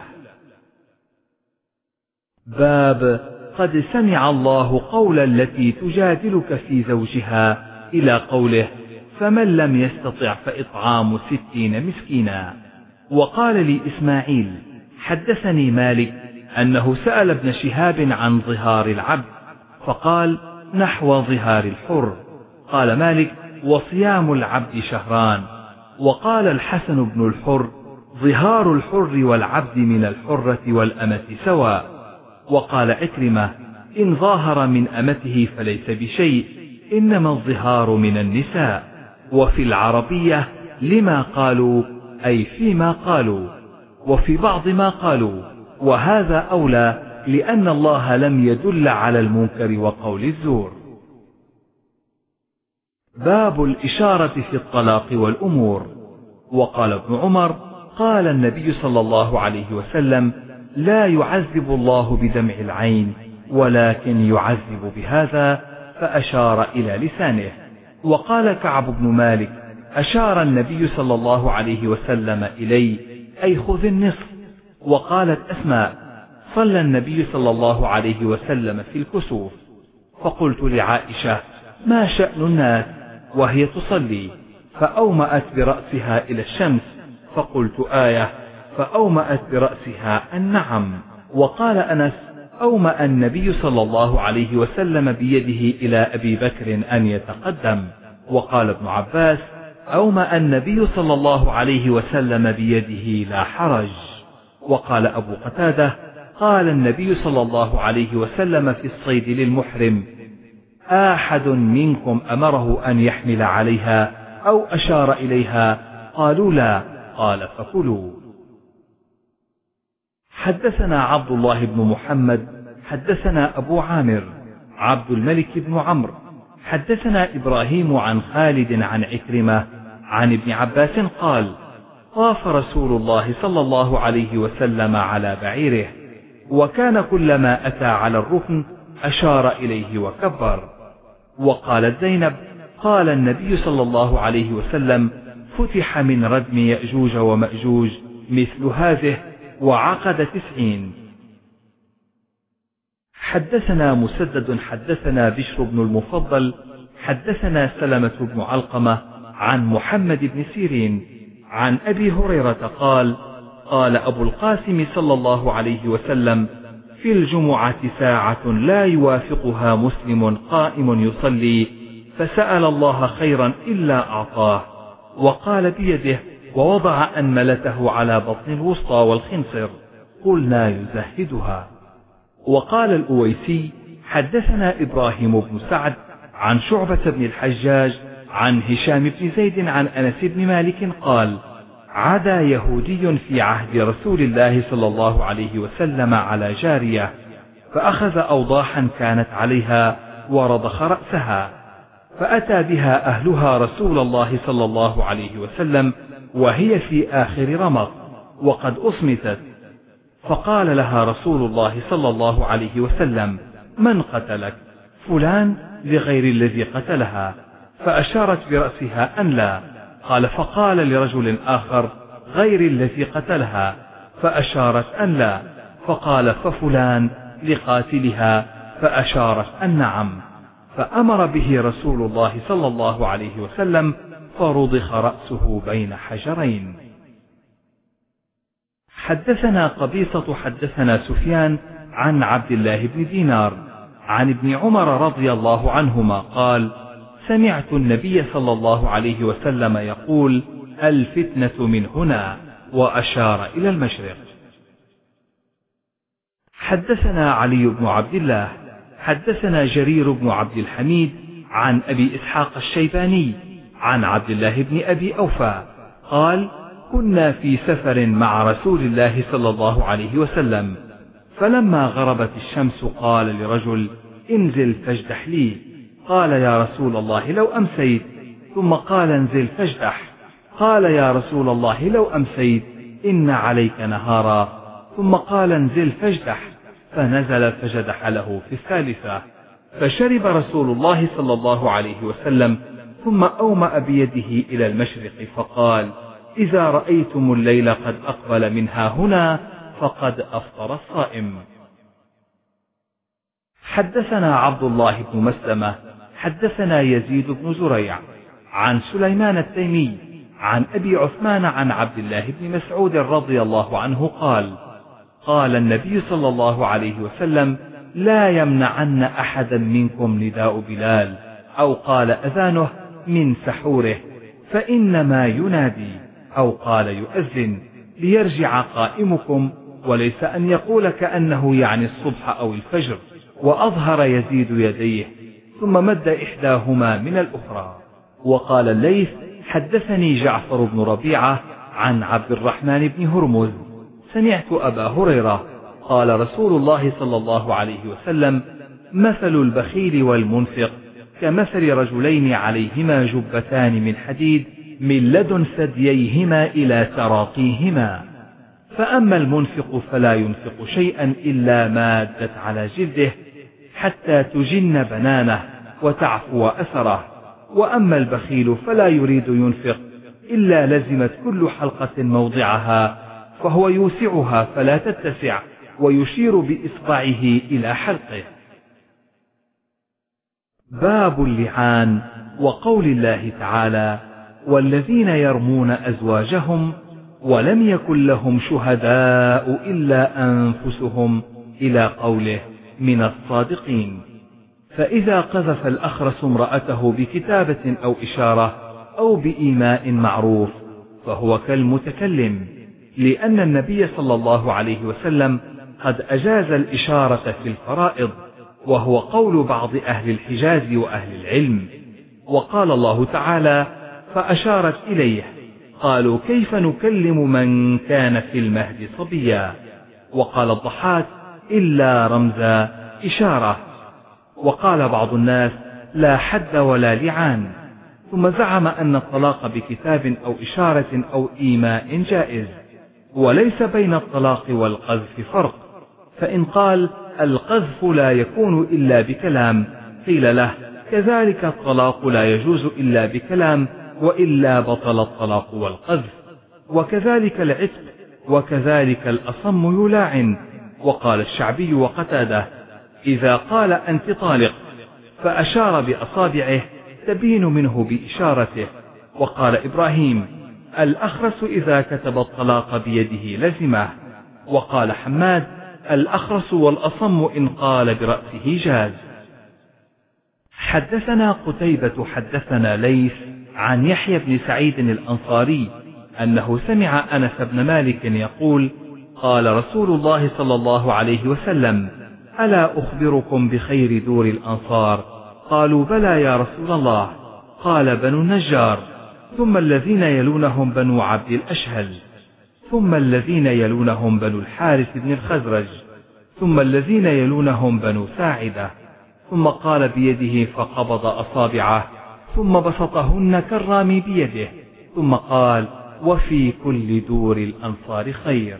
Speaker 1: باب قد سمع الله قول التي تجادلك في زوجها إلى قوله فمن لم يستطع فإطعام 60 مسكينا. وقال لي إسماعيل حدثني مالك أنه سأل ابن شهاب عن ظهار العبد فقال نحو ظهار الحر. قال مالك وصيام العبد شهران. وقال الحسن بن الحر ظهار الحر والعبد من الحرة والأمة سواء. وقال عكرمة إن ظاهر من أمته فليس بشيء، إنما الظهار من النساء. وفي العربية لما قالوا أي فيما قالوا، وفي بعض ما قالوا، وهذا أولى لأن الله لم يدل على المنكر وقول الزور. باب الإشارة في الطلاق والأمور. وقال ابن عمر قال النبي صلى الله عليه وسلم لا يعذب الله بدمع العين ولكن يعذب بهذا، فأشار إلى لسانه. وقال كعب بن مالك أشار النبي صلى الله عليه وسلم إلي أي خذ النصف. وقالت أسماء صلى النبي صلى الله عليه وسلم في الكسوف، فقلت لعائشة ما شأن الناس وهي تصلي؟ فأومأت برأسها إلى الشمس، فقلت آية، فأومأت برأسها النعم. وقال أنس أومأ النبي صلى الله عليه وسلم بيده إلى أبي بكر أن يتقدم. وقال ابن عباس أومأ النبي صلى الله عليه وسلم بيده لا حرج. وقال أبو قتادة قال النبي صلى الله عليه وسلم في الصيد للمحرم: أحد منكم أمره أن يحمل عليها أو أشار إليها؟ قالوا لا. قال: فكلوا. حدثنا عبد الله بن محمد حدثنا أبو عامر عبد الملك بن عمرو حدثنا إبراهيم عن خالد عن عكرمة عن ابن عباس قال: طاف رسول الله صلى الله عليه وسلم على بعيره، وكان كلما أتى على الركن أشار إليه وكبر. وقالت زينب: قال النبي صلى الله عليه وسلم: فتح من ردم يأجوج ومأجوج مثل هذه وعقد 90. حدثنا مسدد حدثنا بشر بن المفضل حدثنا سلمة بن علقمة عن محمد بن سيرين عن أبي هريرة قال: قال أبو القاسم صلى الله عليه وسلم: في الجمعة ساعة لا يوافقها مسلم قائم يصلي فسأل الله خيرا إلا أعطاه، وقال بيده ووضع أنملته على بطن الوسطى والخنصر، قلنا يزهدها. وقال الأويسي: حدثنا إبراهيم بن سعد عن شعبة بن الحجاج عن هشام بن زيد عن أنس بن مالك قال: عدا يهودي في عهد رسول الله صلى الله عليه وسلم على جارية، فأخذ أوضاحا كانت عليها ورضخ رأسها، فأتى بها أهلها رسول الله صلى الله عليه وسلم وهي في آخر رمق وقد أصمتت، فقال لها رسول الله صلى الله عليه وسلم: من قتلك؟ فلان، لغير الذي قتلها، فأشارت برأسها أن لا. قال: فقال لرجل آخر: غير الذي قتلها، فأشارت أن لا، فقال: ففلان لقاتلها، فأشارت أن نعم، فأمر به رسول الله صلى الله عليه وسلم فرضخ رأسه بين حجرين. حدثنا قبيصة حدثنا سفيان عن عبد الله بن دينار عن ابن عمر رضي الله عنهما قال: سمعت النبي صلى الله عليه وسلم يقول: الفتنة من هنا، وأشار إلى المشرق. حدثنا علي بن عبد الله حدثنا جرير بن عبد الحميد عن أبي إسحاق الشيباني عن عبد الله بن أبي أوفى قال: كنا في سفر مع رسول الله صلى الله عليه وسلم، فلما غربت الشمس قال لرجل: انزل فاجدح لي. قال: يا رسول الله لو أمسيت. ثم قال: انزل فاجدح. قال: يا رسول الله لو أمسيت، إن عليك نهارا. ثم قال: انزل فاجدح. فنزل فجدح له في الثالثة، فشرب رسول الله صلى الله عليه وسلم، ثم أومأ بيده إلى المشرق فقال: إذا رأيتم الليل قد أقبل منها هنا فقد أفطر الصائم. حدثنا عبد الله بن مسلمة حدثنا يزيد بن زريع عن سليمان التيمي عن أبي عثمان عن عبد الله بن مسعود رضي الله عنه قال: قال النبي صلى الله عليه وسلم: لا يمنعن أحدا منكم نداء بلال، أو قال أذانه، من سحوره، فإنما ينادي، أو قال يؤذن، ليرجع قائمكم، وليس أن يقول كأنه يعني الصبح أو الفجر. وأظهر يزيد يديه ثم مد إحداهما من الأخرى. وقال الليث: حدثني جعفر بن ربيعة عن عبد الرحمن بن هرمز سمعت أبا هريرة قال: رسول الله صلى الله عليه وسلم: مثل البخيل والمنفق كمثل رجلين عليهما جبتان من حديد من لدن ثدييهما إلى تراقيهما، فأما المنفق فلا ينفق شيئا إلا مادت على جلده حتى تجن بنانه وتعفو أثره، وأما البخيل فلا يريد ينفق إلا لزمت كل حلقة موضعها، فهو يوسعها فلا تتسع، ويشير بإصبعه إلى حلقه. باب اللعان وقول الله تعالى: والذين يرمون أزواجهم ولم يكن لهم شهداء إلا أنفسهم، إلى قوله: من الصادقين. فإذا قذف الأخرس امرأته بكتابة أو إشارة أو بإيماء معروف فهو كالمتكلم، لأن النبي صلى الله عليه وسلم قد أجاز الإشارة في الفرائض، وهو قول بعض أهل الحجاز وأهل العلم. وقال الله تعالى: فأشارت إليه، قالوا كيف نكلم من كان في المهد صبيا. وقال الضحاك: إلا رمز إشارة. وقال بعض الناس: لا حد ولا لعان. ثم زعم أن الطلاق بكتاب أو إشارة أو إيماء جائز، وليس بين الطلاق والقذف فرق. فإن قال: القذف لا يكون إلا بكلام، قيل له: كذلك الطلاق لا يجوز إلا بكلام، وإلا بطل الطلاق والقذف. وكذلك العتق، وكذلك الأصم يلاعن. وقال الشعبي وقتاده: إذا قال أنت طالق فأشار بأصابعه تبين منه بإشارته. وقال إبراهيم: الأخرس إذا كتب الطلاق بيده لزمه. وقال حماد: الأخرس والأصم إن قال برأسه جاز. حدثنا قتيبة حدثنا ليث عن يحيى بن سعيد الأنصاري أنه سمع أنس بن مالك يقول: قال رسول الله صلى الله عليه وسلم: ألا أخبركم بخير دور الأنصار؟ قالوا: بلى يا رسول الله. قال: بنو النجار، ثم الذين يلونهم بنو عبد الأشهل، ثم الذين يلونهم بنو الحارث بن الخزرج، ثم الذين يلونهم بنو ساعدة. ثم قال بيده فقبض أصابعه، ثم بسطهن كالرامي بيده، ثم قال: وفي كل دور الأنصار خير.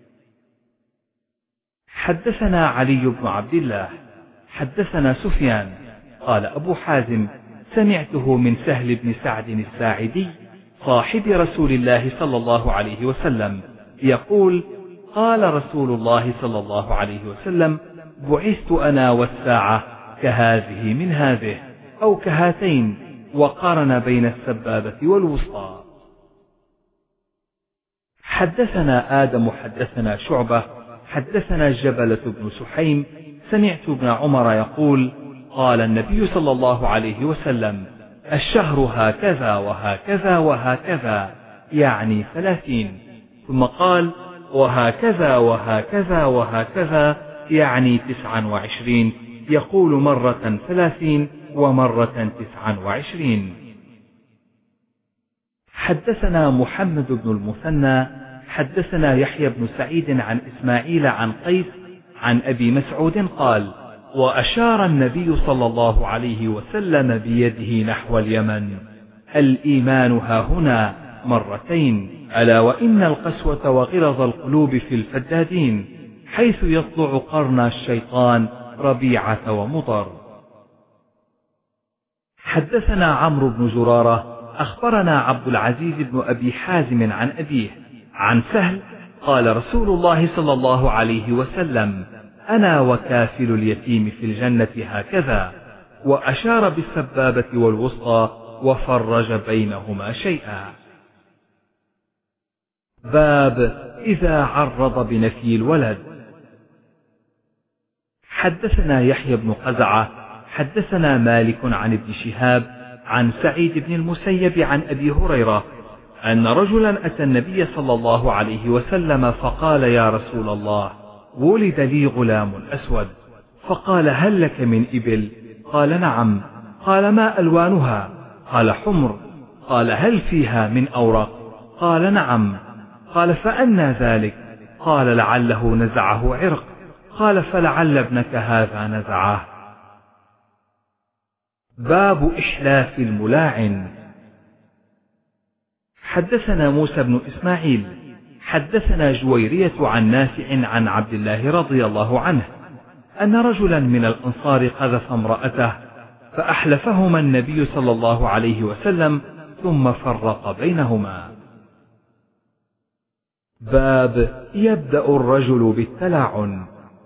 Speaker 1: حدثنا علي بن عبد الله حدثنا سفيان قال أبو حازم: سمعته من سهل بن سعد الساعدي صاحب رسول الله صلى الله عليه وسلم يقول: قال رسول الله صلى الله عليه وسلم: بعثت أنا والساعة كهذه من هذه، أو كهاتين، وقارن بين السبابة والوسطى. حدثنا آدم حدثنا شعبة حدثنا جبلة بن سحيم سمعت ابن عمر يقول: قال النبي صلى الله عليه وسلم: الشهر هكذا وهكذا وهكذا، يعني 30. ثم قال: وهكذا وهكذا وهكذا، يعني 29، يقول مرة 30 ومرة 29. حدثنا محمد بن المثنى حدثنا يحيى بن سعيد عن إسماعيل عن قيس عن أبي مسعود قال: وأشار النبي صلى الله عليه وسلم بيده نحو اليمن: الإيمان هاهنا مرتين، ألا وإن القسوة وغلظ القلوب في الفدادين، حيث يطلع قرن الشيطان ربيعة ومطر. حدثنا عمرو بن زرارة أخبرنا عبد العزيز بن أبي حازم عن أبيه عن سهل قال: رسول الله صلى الله عليه وسلم: أنا وكافل اليتيم في الجنة هكذا، وأشار بالسبابة والوسطى وفرج بينهما شيئا. باب إذا عرض بنفي الولد. حدثنا يحيى بن قزعة حدثنا مالك عن ابن شهاب عن سعيد بن المسيب عن أبي هريرة أن رجلا أتى النبي صلى الله عليه وسلم فقال: يا رسول الله، ولد لي غلام أسود. فقال: هل لك من إبل؟ قال: نعم. قال: ما ألوانها؟ قال: حمر. قال: هل فيها من أورق؟ قال: نعم. قال: فأنى ذلك؟ قال: لعله نزعه عرق. قال: فلعل ابنك هذا نزعه. باب إحلاف الملاعن. حدثنا موسى بن إسماعيل حدثنا جويرية عن نافع عن عبد الله رضي الله عنه أن رجلا من الأنصار قذف امرأته، فأحلفهما النبي صلى الله عليه وسلم ثم فرق بينهما. باب يبدأ الرجل بالتلاعن.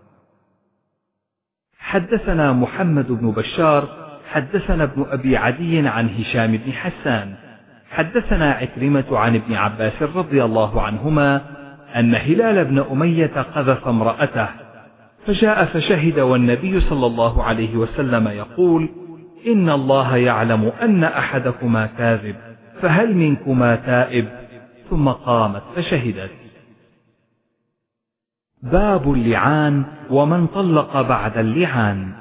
Speaker 1: حدثنا محمد بن بشار حدثنا ابن أبي عدي عن هشام بن حسان حدثنا عكرمة عن ابن عباس رضي الله عنهما أن هلال بن أمية قذف امرأته، فجاء فشهد والنبي صلى الله عليه وسلم يقول: إن الله يعلم أن أحدكما كاذب، فهل منكما تائب؟ ثم قامت فشهدت. باب اللعان ومن طلق بعد اللعان.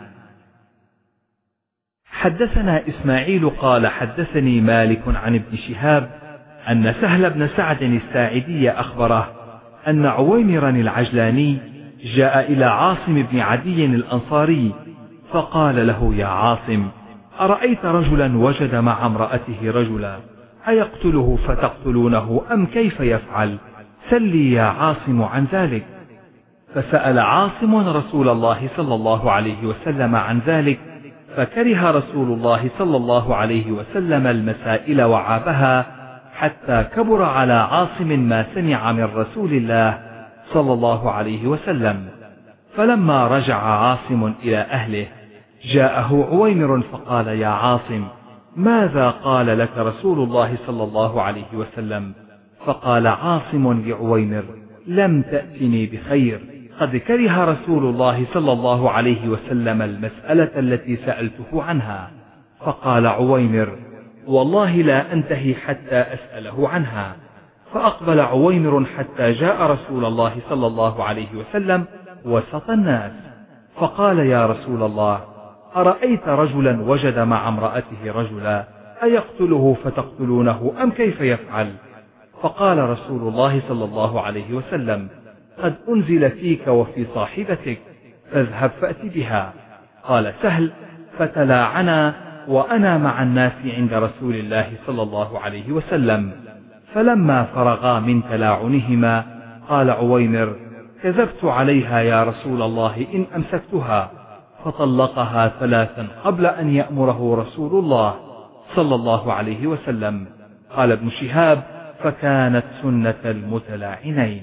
Speaker 1: حدثنا إسماعيل قال حدثني مالك عن ابن شهاب أن سهل بن سعد الساعدي أخبره أن عويمرا العجلاني جاء إلى عاصم بن عدي الأنصاري فقال له: يا عاصم، أرأيت رجلا وجد مع امرأته رجلا، أيقتله فتقتلونه أم كيف يفعل؟ سلي يا عاصم عن ذلك. فسأل عاصم رسول الله صلى الله عليه وسلم عن ذلك، فكره رسول الله صلى الله عليه وسلم المسائل وعابها، حتى كبر على عاصم ما سمع من رسول الله صلى الله عليه وسلم. فلما رجع عاصم إلى أهله جاءه عويمر فقال: يا عاصم، ماذا قال لك رسول الله صلى الله عليه وسلم؟ فقال عاصم لعويمر: لم تأتني بخير، قد كره رسول الله صلى الله عليه وسلم المسألة التي سألته عنها. فقال عويمر: والله لا أنتهي حتى أسأله عنها. فأقبل عويمر حتى جاء رسول الله صلى الله عليه وسلم وسط الناس، فقال: يا رسول الله، أرأيت رجلا وجد مع امرأته رجلا، أيقتله فتقتلونه أم كيف يفعل؟ فقال رسول الله صلى الله عليه وسلم: قد أنزل فيك وفي صاحبتك، فاذهب فأت بها. قال سهل: فتلاعنا وأنا مع الناس عند رسول الله صلى الله عليه وسلم. فلما فرغا من تلاعنهما قال عويمر: كذبت عليها يا رسول الله إن أمسكتها. فطلقها 3 قبل أن يأمره رسول الله صلى الله عليه وسلم. قال ابن شهاب: فكانت سنة المتلاعنين.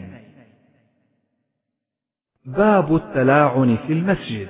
Speaker 1: باب التلاعن في المسجد.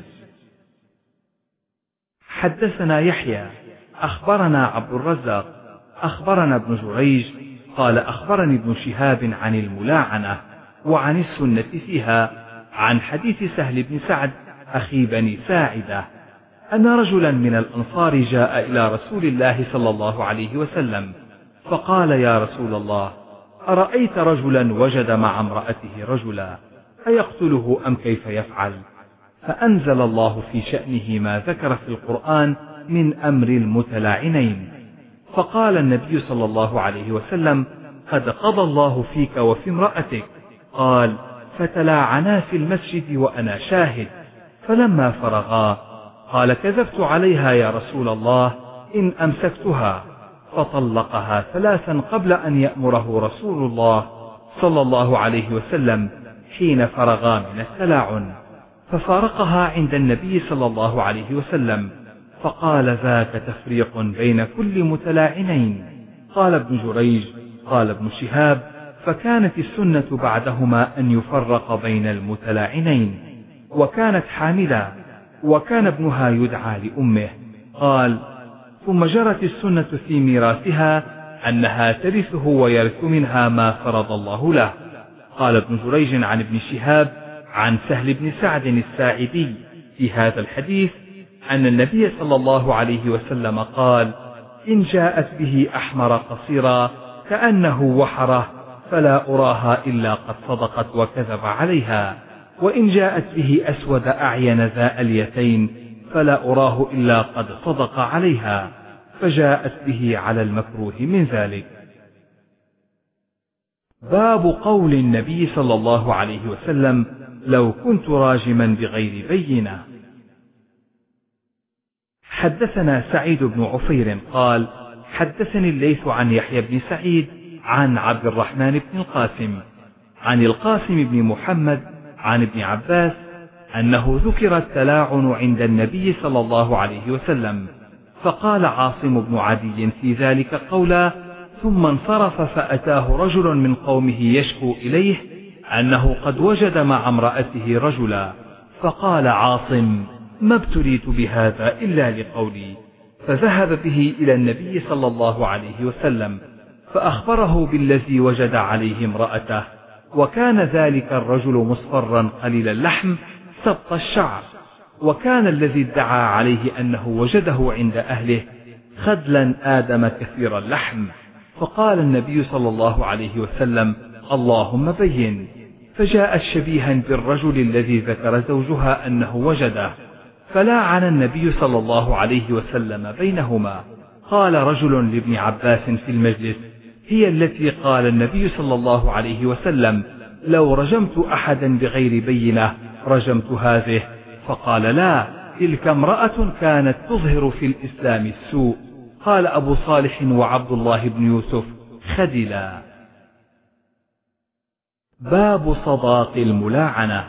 Speaker 1: حدثنا يحيى أخبرنا عبد الرزاق أخبرنا ابن جريج قال أخبرني ابن شهاب عن الملاعنة وعن السنة فيها، عن حديث سهل بن سعد أخي بني ساعدة أن رجلا من الأنصار جاء إلى رسول الله صلى الله عليه وسلم فقال: يا رسول الله، أرأيت رجلا وجد مع امرأته رجلا، أيقتله أم كيف يفعل؟ فأنزل الله في شأنه ما ذكر في القرآن من أمر المتلاعنين. فقال النبي صلى الله عليه وسلم: قد قضى الله فيك وفي امرأتك. قال: فتلاعنا في المسجد وأنا شاهد. فلما فرغا قال: كذبت عليها يا رسول الله إن أمسكتها. فطلقها 3 قبل أن يأمره رسول الله صلى الله عليه وسلم حين فرغا من التلاعن، ففارقها عند النبي صلى الله عليه وسلم، فقال: ذاك تفريق بين كل متلاعنين. قال ابن جريج قال ابن شهاب: فكانت السنة بعدهما أن يفرق بين المتلاعنين. وكانت حاملا وكان ابنها يدعى لأمه. قال: ثم جرت السنة في ميراثها أنها ترثه ويرث منها ما فرض الله له. قال ابن جريج عن ابن شهاب عن سهل بن سعد الساعدي في هذا الحديث أن النبي صلى الله عليه وسلم قال: إن جاءت به أحمر قصيرا كأنه وحره فلا أراها إلا قد صدقت وكذب عليها، وإن جاءت به أسود أعين ذا اليتين فلا أراه إلا قد صدق عليها، فجاءت به على المكروه من ذلك. باب قول النبي صلى الله عليه وسلم: لو كنت راجما بغير بينة. حدثنا سعيد بن عفير قال: حدثني الليث عن يحيى بن سعيد عن عبد الرحمن بن القاسم عن القاسم بن محمد عن ابن عباس أنه ذكر التلاعن عند النبي صلى الله عليه وسلم، فقال عاصم بن عدي في ذلك قولا، ثم انصرف فأتاه رجل من قومه يشكو إليه أنه قد وجد مع امرأته رجلا، فقال عاصم: ما ابتليت بهذا إلا لقولي، فذهب به إلى النبي صلى الله عليه وسلم فأخبره بالذي وجد عليه امرأته، وكان ذلك الرجل مصفرا قليل اللحم سبط الشعر، وكان الذي ادعى عليه أنه وجده عند أهله خدلا آدم كثير اللحم. فقال النبي صلى الله عليه وسلم: اللهم بين. فجاءت شبيها بالرجل الذي ذكر زوجها أنه وجده، فلاعن النبي صلى الله عليه وسلم بينهما. قال رجل لابن عباس في المجلس: هي التي قال النبي صلى الله عليه وسلم: لو رجمت أحدا بغير بينة رجمت هذه. فقال: لا، تلك امرأة كانت تظهر في الإسلام السوء. قال أبو صالح وعبد الله بن يوسف: خدلا. باب صداق الملاعنة.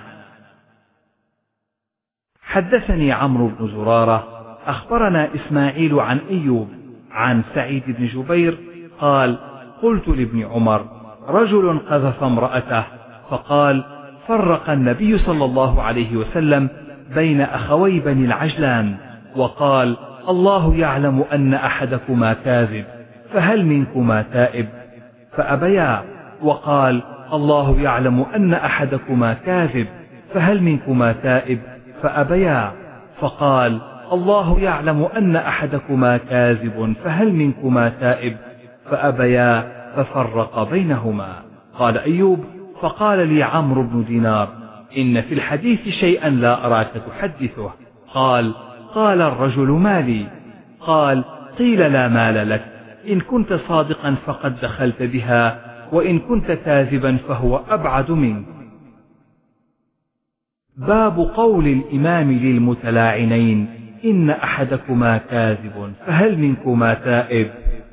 Speaker 1: حدثني عمرو بن زرارة أخبرنا إسماعيل عن أيوب عن سعيد بن جبير قال: قلت لابن عمر: رجل قذف امرأته، فقال: فرق النبي صلى الله عليه وسلم بين أخوي بني العجلان، وقال: الله يعلم أن أحدكما كاذب، فهل منكما تائب؟ فأبيا. وقال: الله يعلم أن أحدكما كاذب، فهل منكما تائب؟ فأبيا. فقال: الله يعلم أن أحدكما كاذب، فهل منكما تائب؟ فأبيا، ففرق بينهما. قال أيوب: فقال لي عمرو بن دينار: إن في الحديث شيئا لا أراك تحدثه. قال الرجل: ما لي؟ قال: قيل: لا مال لك، إن كنت صادقا فقد دخلت بها، وإن كنت كاذبا فهو أبعد منك. باب قول الإمام للمتلاعنين: إن أحدكما كاذب، فهل منكما تائب؟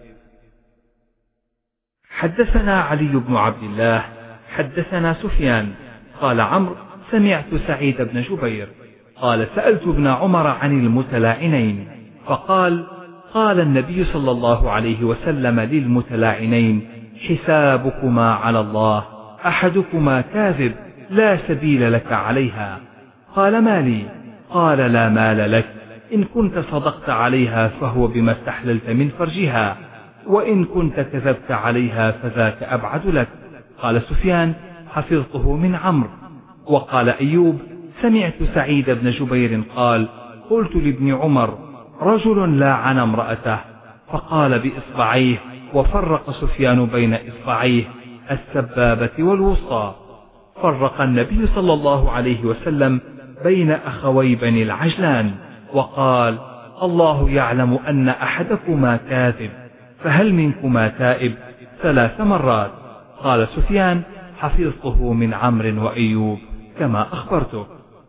Speaker 1: حدثنا علي بن عبد الله حدثنا سفيان قال عمرو: سمعت سعيد بن جبير قال: سألت ابن عمر عن المتلاعنين، فقال: قال النبي صلى الله عليه وسلم للمتلاعنين: حسابكما على الله، أحدكما كاذب، لا سبيل لك عليها. قال: ما لي؟ قال: لا مال لك، إن كنت صدقت عليها فهو بما استحللت من فرجها، وإن كنت كذبت عليها فذاك أبعد لك. قال سفيان: حفظته من عمرو. وقال أيوب: سمعت سعيد بن جبير قال: قلت لابن عمر: رجل لاعن امرأته، فقال بإصبعيه، وفرق سفيان بين إصبعيه السبابة والوسطى. فرق النبي صلى الله عليه وسلم بين أخوي بني العجلان، وقال: الله يعلم أن أحدكما كاذب، فهل منكما تائب؟ 3 مرات. قال سفيان: حفظته من عمرو وأيوب كما أخبرته.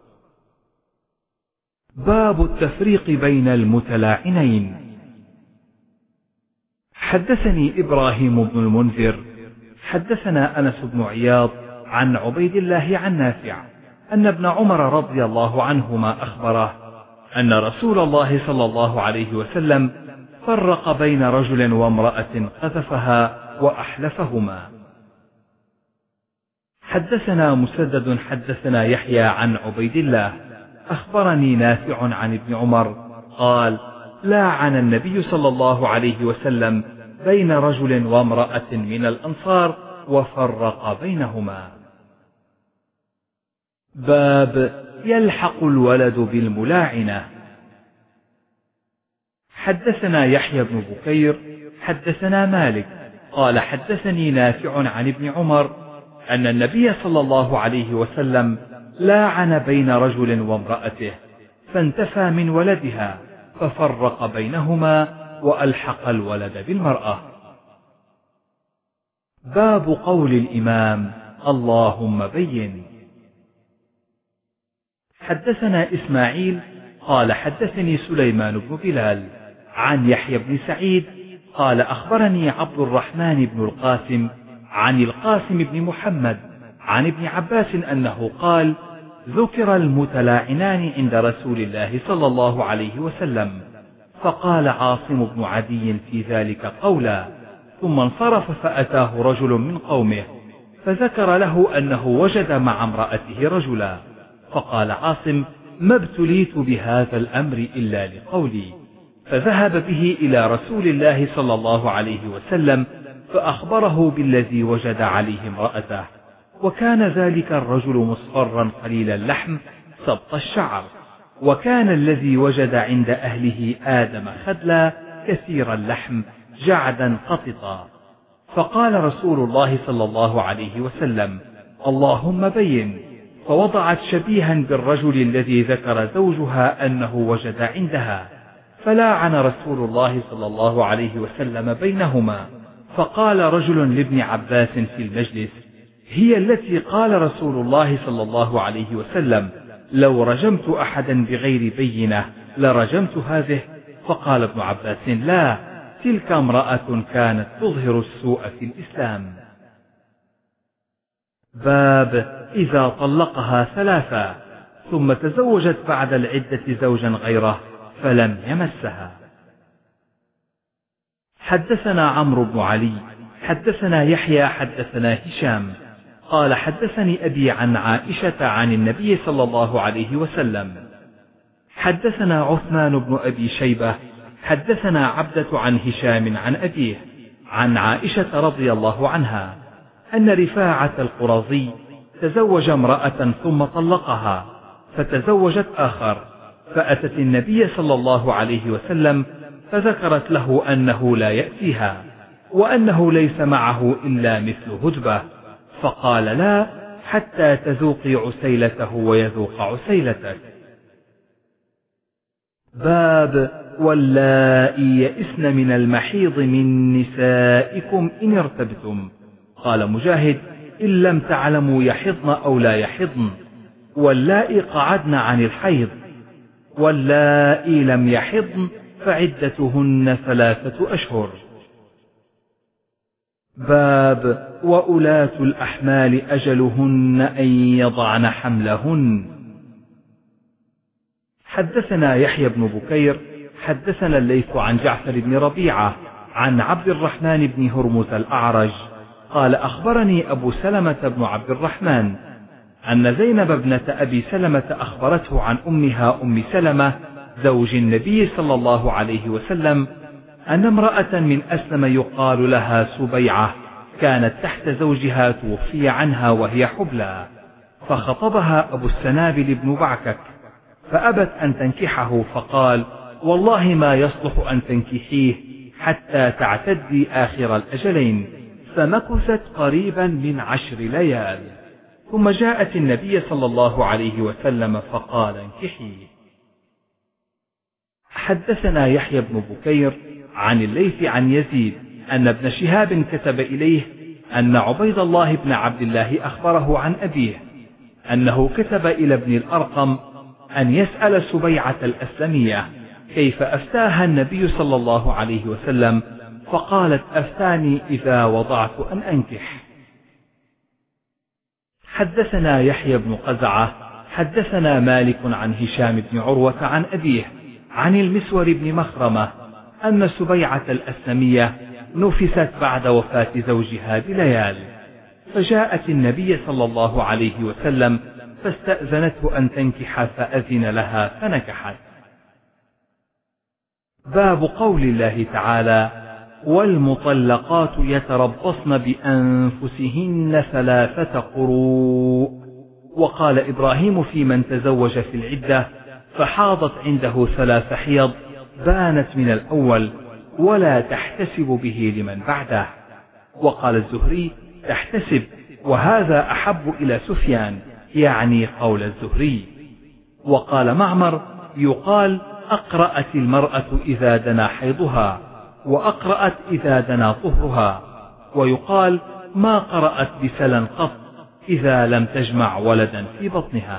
Speaker 1: باب التفريق بين المتلاعنين. حدثني إبراهيم بن المنذر حدثنا أنس بن عياض عن عبيد الله عن نافع أن ابن عمر رضي الله عنهما أخبره أن رسول الله صلى الله عليه وسلم فرق بين رجل وامرأة قذفها وأحلفهما. حدثنا مسدد حدثنا يحيى عن عبيد الله أخبرني نافع عن ابن عمر قال: لاعن النبي صلى الله عليه وسلم بين رجل وامرأة من الأنصار وفرق بينهما. باب يلحق الولد بالملاعنة. حدثنا يحيى بن بكير حدثنا مالك قال: حدثني نافع عن ابن عمر أن النبي صلى الله عليه وسلم لاعن بين رجل وامرأته، فانتفى من ولدها، ففرق بينهما وألحق الولد بالمرأة. باب قول الإمام: اللهم بين. حدثنا إسماعيل قال: حدثني سليمان بن بلال عن يحيى بن سعيد قال: أخبرني عبد الرحمن بن القاسم عن القاسم بن محمد عن ابن عباس أنه قال: ذكر المتلاعنان عند رسول الله صلى الله عليه وسلم، فقال عاصم بن عدي في ذلك قولا، ثم انصرف فأتاه رجل من قومه فذكر له أنه وجد مع امرأته رجلا، فقال عاصم: ما ابتليت بهذا الأمر إلا لقولي، فذهب به إلى رسول الله صلى الله عليه وسلم فأخبره بالذي وجد عليه امرأته، وكان ذلك الرجل مصفرا قليل اللحم سبط الشعر، وكان الذي وجد عند أهله آدم خدلا كثير اللحم جعدا قططا. فقال رسول الله صلى الله عليه وسلم: اللهم بين. فوضعت شبيها بالرجل الذي ذكر زوجها أنه وجد عندها، فلاعن رسول الله صلى الله عليه وسلم بينهما. فقال رجل لابن عباس في المجلس: هي التي قال رسول الله صلى الله عليه وسلم: لو رجمت أحدا بغير بينة لرجمت هذه. فقال ابن عباس: لا، تلك امرأة كانت تظهر السوء في الإسلام. باب إذا طلقها ثلاثا ثم تزوجت بعد العدة زوجا غيره فلم يمسها. حدثنا عمرو بن علي حدثنا يحيى حدثنا هشام قال حدثني أبي عن عائشة عن النبي صلى الله عليه وسلم. حدثنا عثمان بن أبي شيبة حدثنا عبدة عن هشام عن أبيه عن عائشة رضي الله عنها أن رفاعة القرظي تزوج امرأة ثم طلقها، فتزوجت آخر، فأتت النبي صلى الله عليه وسلم فذكرت له أنه لا يأتيها وأنه ليس معه إلا مثل هدبة، فقال: لا، حتى تذوقي عسيلته ويذوق عسيلتك. باب واللائي يئسن من المحيض من نسائكم إن ارتبتم. قال مجاهد: إن لم تعلموا يحضن أو لا يحضن، واللائي قعدن عن الحيض، واللائي لم يحضن فعدتهن 3 أشهر. باب وأولاة الأحمال أجلهن أن يضعن حملهن. حدثنا يحيى بن بكير حدثنا الليث عن جعفر بن ربيعة عن عبد الرحمن بن هرمز الأعرج قال: أخبرني أبو سلمة بن عبد الرحمن أن زينب ابنة أبي سلمة أخبرته عن أمها أم سلمة زوج النبي صلى الله عليه وسلم أن امرأة من أسلم يقال لها سبيعة كانت تحت زوجها توفي عنها وهي حبلى، فخطبها أبو السنابل بن بعكك فأبت أن تنكحه، فقال: والله ما يصلح أن تنكحيه حتى تعتدي آخر الأجلين، فمكثت قريبا من 10 ليال، ثم جاءت النبي صلى الله عليه وسلم فقال: انكحيه. حدثنا يحيى بن بكير عن الليث عن يزيد أن ابن شهاب كتب إليه أن عبيد الله بن عبد الله أخبره عن أبيه أنه كتب إلى ابن الأرقم أن يسأل سبيعة الأسلمية كيف أفتاها النبي صلى الله عليه وسلم، فقالت: أفتاني إذا وضعت أن أنكح. حدثنا يحيى بن قزعة حدثنا مالك عن هشام بن عروة عن أبيه عن المسور بن مخرمة أن سبيعة الأسلمية نفست بعد وفاة زوجها بليال، فجاءت النبي صلى الله عليه وسلم فاستأذنته أن تنكح فأذن لها فنكحت. باب قول الله تعالى: والمطلقات يتربصن بأنفسهن 3 قروء. وقال إبراهيم في من تزوج في العدة فحاضت عنده 3 حيض بانت من الأول ولا تحتسب به لمن بعده. وقال الزهري: تحتسب، وهذا أحب إلى سفيان، يعني قول الزهري. وقال معمر: يقال أقرأت المرأة إذا دنا حيضها، وأقرأت إذا دنا طهرها، ويقال ما قرأت بسلا قط إذا لم تجمع ولدا في بطنها.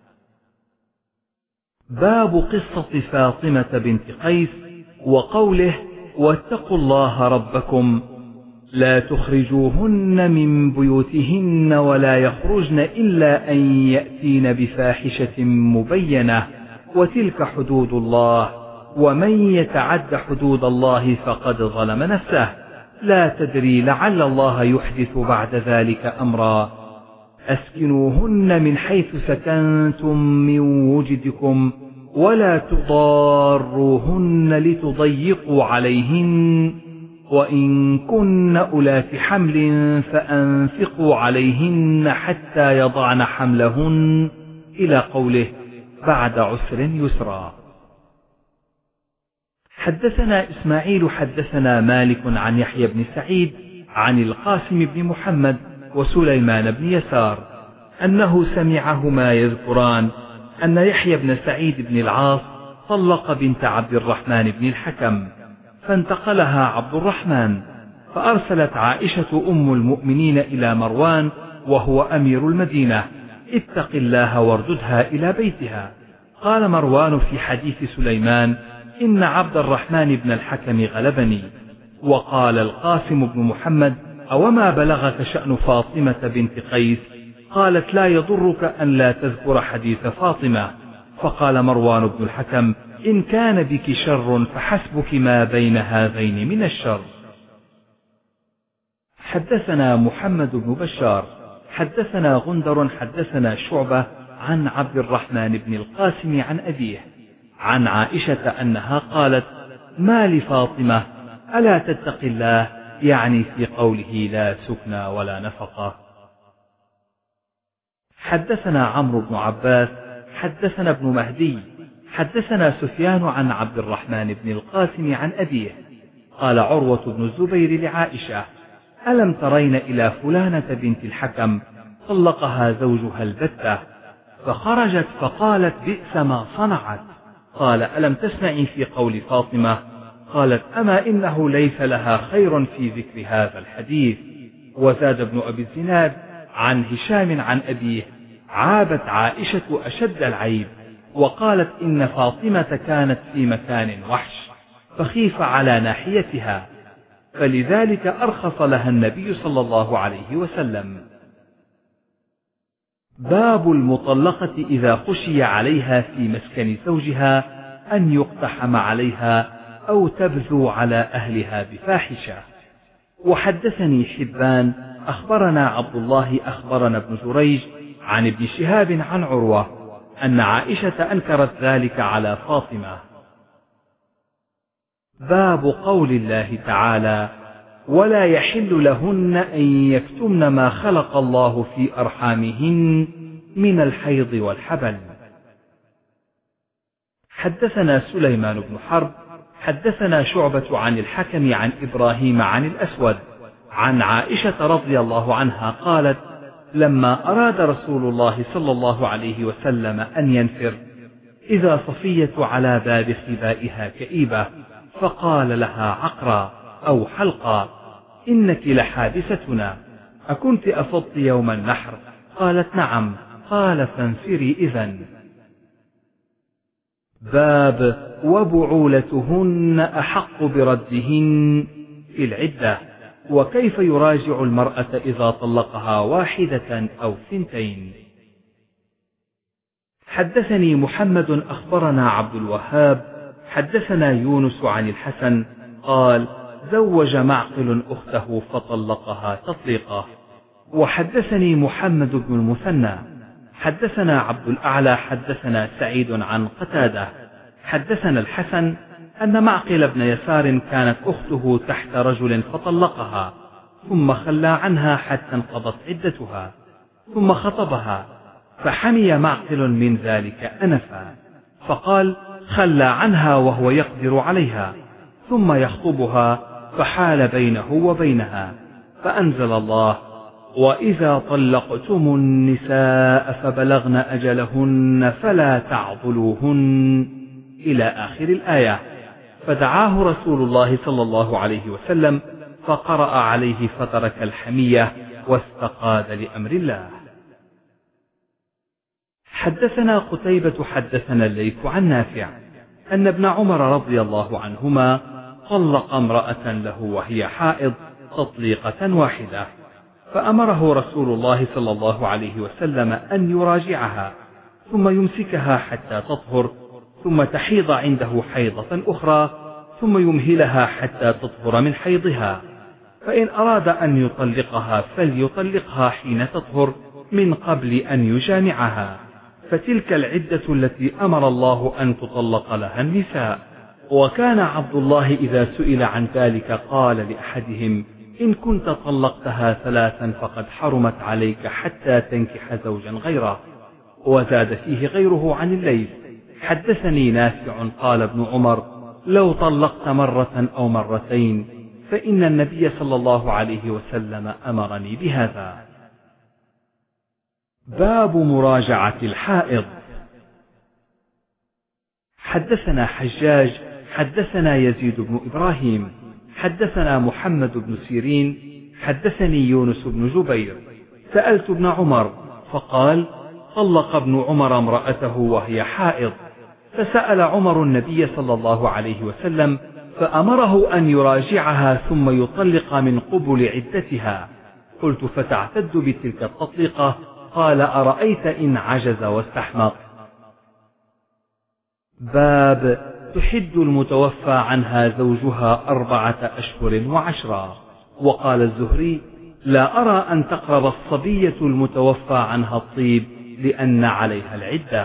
Speaker 1: باب قصة فاطمة بنت قيس وقوله: واتقوا الله ربكم لا تخرجوهن من بيوتهن ولا يخرجن إلا أن يأتين بفاحشة مبينة وتلك حدود الله ومن يتعد حدود الله فقد ظلم نفسه لا تدري لعل الله يحدث بعد ذلك أمرا. أسكنوهن من حيث سكنتم من وجدكم ولا تضاروهن لتضيقوا عليهن وإن كن أولات حمل فأنفقوا عليهن حتى يضعن حملهن إلى قوله بعد عسر يسرا. حدثنا إسماعيل حدثنا مالك عن يحيى بن سعيد عن القاسم بن محمد وسليمان بن يسار أنه سمعهما يذكران أن يحيى بن سعيد بن العاص طلق بنت عبد الرحمن بن الحكم، فانتقلها عبد الرحمن، فأرسلت عائشة أم المؤمنين إلى مروان وهو أمير المدينة: اتق الله وارددها إلى بيتها. قال مروان في حديث سليمان: إن عبد الرحمن بن الحكم غلبني. وقال القاسم بن محمد: أوما بلغك شأن فاطمة بنت قيس؟ قالت: لا يضرك أن لا تذكر حديث فاطمة. فقال مروان بن الحكم: إن كان بك شر فحسبك ما بين هذين من الشر. حدثنا محمد بن بشار حدثنا غندر حدثنا شعبة عن عبد الرحمن بن القاسم عن أبيه عن عائشة أنها قالت: ما لفاطمة ألا تتق الله، يعني في قوله لا سكنى ولا نفقة. حدثنا عمرو بن عباس حدثنا ابن مهدي حدثنا سفيان عن عبد الرحمن بن القاسم عن أبيه قال عروة بن الزبير لعائشة: ألم ترين إلى فلانة بنت الحكم طلقها زوجها البتة؟ فخرجت فقالت: بئس ما صنعت. قال: ألم تسمعي في قول فاطمة؟ قالت: أما إنه ليس لها خير في ذكر هذا الحديث. وزاد ابن أبي الزناد عن هشام عن أبيه: عابت عائشة أشد العيب، وقالت: إن فاطمة كانت في مكان وحش فخيف على ناحيتها، فلذلك أرخص لها النبي صلى الله عليه وسلم. باب المطلقة إذا خشي عليها في مسكن زوجها أن يقتحم عليها أو تبذو على أهلها بفاحشة. وحدثني حبان أخبرنا عبد الله أخبرنا ابن جريج عن ابن شهاب عن عروة أن عائشة أنكرت ذلك على فاطمة. باب قول الله تعالى: ولا يحل لهن أن يكتمن ما خلق الله في أرحامهن من الحيض والحبل. حدثنا سليمان بن حرب حدثنا شعبة عن الحكم عن إبراهيم عن الأسود عن عائشة رضي الله عنها قالت: لما أراد رسول الله صلى الله عليه وسلم أن ينفر إذا صفية على باب خبائها كئيبة، فقال لها عقرا أو حلقا: إنك لحادثتنا، أكنت أفضت يوم النحر؟ قالت: نعم. قال: فانفري إذن. باب وبعولتهن أحق بردهن في العدة، وكيف يراجع المرأة إذا طلقها واحدة أو ثنتين. حدثني محمد أخبرنا عبد الوهاب حدثنا يونس عن الحسن قال: زوج معقل أخته فطلقها تطليقة. وحدثني محمد بن المثنى حدثنا عبد الأعلى حدثنا سعيد عن قتادة حدثنا الحسن أن معقل بن يسار كانت أخته تحت رجل فطلقها، ثم خلى عنها حتى انقضت عدتها، ثم خطبها، فحمي معقل من ذلك أنفا، فقال: خلى عنها وهو يقدر عليها، ثم يخطبها، فحال بينه وبينها، فأنزل الله: وإذا طلقتم النساء فبلغن أجلهن فلا تعضلوهن إلى آخر الآية. فدعاه رسول الله صلى الله عليه وسلم فقرأ عليه فترك الحمية واستقاد لأمر الله. حدثنا قتيبة حدثنا الليث عن نافع أن ابن عمر رضي الله عنهما طلق امرأة له وهي حائض تطليقة واحدة، فأمره رسول الله صلى الله عليه وسلم أن يراجعها ثم يمسكها حتى تطهر، ثم تحيض عنده حيضة أخرى، ثم يمهلها حتى تطهر من حيضها، فإن أراد أن يطلقها فليطلقها حين تطهر من قبل أن يجامعها، فتلك العدة التي أمر الله أن تطلق لها النساء. وكان عبد الله إذا سئل عن ذلك قال لأحدهم: إن كنت طلقتها ثلاثا فقد حرمت عليك حتى تنكح زوجا غيره. وزاد فيه غيره عن الليث: حدثني نافع قال ابن عمر: لو طلقت مرة أو مرتين فإن النبي صلى الله عليه وسلم أمرني بهذا. باب مراجعة الحائض. حدثنا حجاج حدثنا يزيد بن إبراهيم حدثنا محمد بن سيرين حدثني يونس بن جبير سألت ابن عمر فقال: طلق ابن عمر امرأته وهي حائض، فسأل عمر النبي صلى الله عليه وسلم فأمره أن يراجعها ثم يطلق من قبل عدتها. قلت: فتعتد بتلك التطليقة؟ قال: أرأيت إن عجز واستحمق. باب تحد المتوفى عنها زوجها 4 أشهر و10. وقال الزهري: لا أرى أن تقرب الصبية المتوفى عنها الطيب لأن عليها العدة.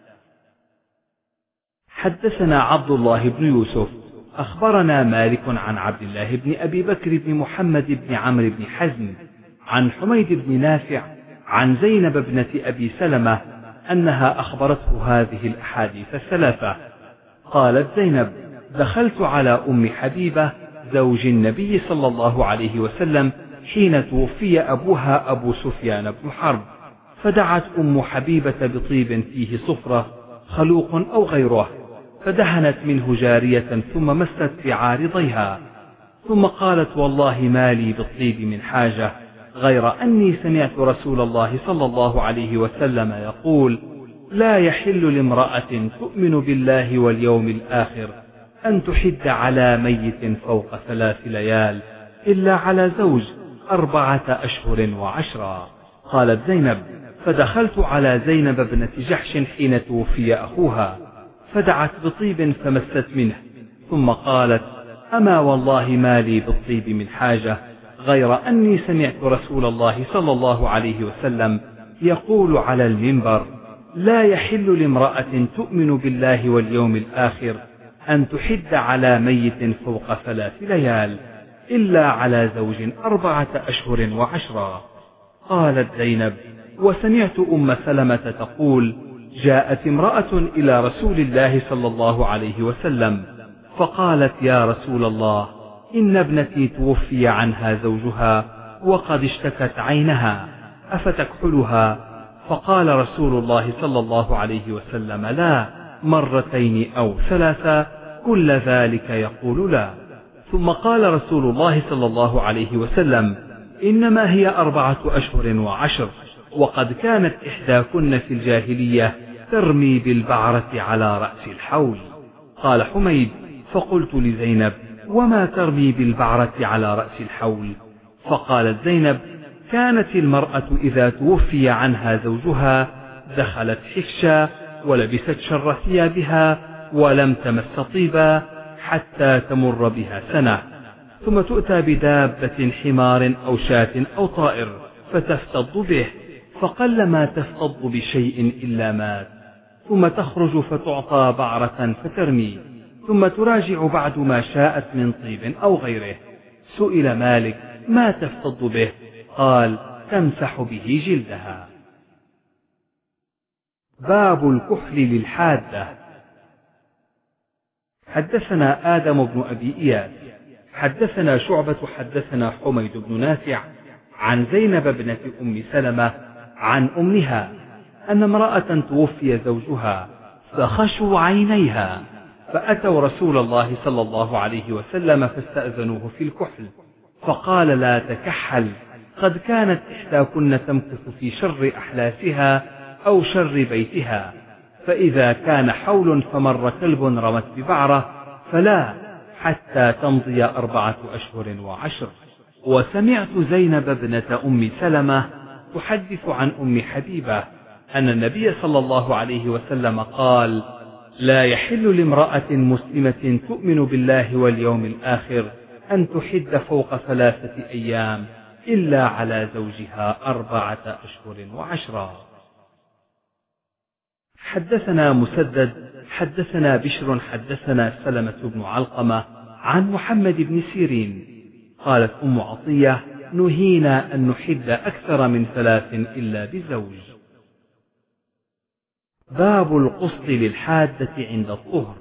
Speaker 1: حدثنا عبد الله بن يوسف أخبرنا مالك عن عبد الله بن أبي بكر بن محمد بن عمرو بن حزم عن حميد بن نافع عن زينب ابنة أبي سلمة أنها أخبرته هذه الأحاديث الثلاثة. قالت زينب: دخلت على أم حبيبة زوج النبي صلى الله عليه وسلم حين توفي أبوها أبو سفيان بن حرب، فدعت أم حبيبة بطيب فيه صفرة خلوق أو غيره، فدهنت منه جارية ثم مست بعارضيها، ثم قالت: والله ما لي بالطيب من حاجة غير أني سمعت رسول الله صلى الله عليه وسلم يقول: لا يحل لامرأة تؤمن بالله واليوم الآخر أن تحد على ميت فوق 3 ليال إلا على زوج 4 أشهر و10. قالت زينب: فدخلت على زينب ابنة جحش حين توفي أخوها، فدعت بطيب فمست منه، ثم قالت: أما والله ما لي بالطيب من حاجة غير أني سمعت رسول الله صلى الله عليه وسلم يقول على المنبر: لا يحل لامرأة تؤمن بالله واليوم الآخر أن تحد على ميت فوق 3 ليال إلا على زوج 4 أشهر و10. قالت زينب: وسمعت أم سلمة تقول: جاءت امرأة إلى رسول الله صلى الله عليه وسلم فقالت: يا رسول الله، إن ابنتي توفي عنها زوجها وقد اشتكت عينها، أفتكحلها؟ فقال رسول الله صلى الله عليه وسلم: لا، 2 أو 3، كل ذلك يقول لا. ثم قال رسول الله صلى الله عليه وسلم: إنما هي 4 أشهر و10، وقد كانت إحداكن في الجاهلية ترمي بالبعرة على رأس الحول. قال حميد: فقلت لزينب: وما ترمي بالبعرة على رأس الحول؟ فقالت زينب: كانت المرأة إذا توفي عنها زوجها دخلت حفشا ولبست شر ثيابها ولم تمس طيبا حتى تمر بها سنة، ثم تؤتى بدابة حمار أو شاة أو طائر فتفتض به، فقلما تفتض بشيء إلا مات، ثم تخرج فتعطى بعرة فترمي، ثم تراجع بعد ما شاءت من طيب أو غيره. سئل مالك: ما تفتض به؟ قال: تمسح به جلدها. باب الكحل للحادة. حدثنا آدم بن أبي إياس حدثنا شعبة حدثنا حميد بن نافع عن زينب ابنة أم سلمة عن أمها أن امرأة توفي زوجها فخشوا عينيها، فأتوا رسول الله صلى الله عليه وسلم فاستأذنوه في الكحل، فقال: لا تكحل، قد كانت إحداكن تمكث في شر أحلاسها أو شر بيتها، فإذا كان حول فمر كلب رمت ببعرة فلا، حتى تمضي 4 أشهر و10. وسمعت زينب ابنة أم سلمة تحدث عن أم حبيبة أن النبي صلى الله عليه وسلم قال: لا يحل لامرأة مسلمة تؤمن بالله واليوم الآخر أن تحد فوق 3 أيام إلا على زوجها 4 أشهر و10. حدثنا مسدد حدثنا بشر حدثنا سلمة بن علقمة عن محمد بن سيرين قالت أم عطية: نهينا أن نحد أكثر من 3 إلا بزوج. باب القسط للحادة عند الطهر.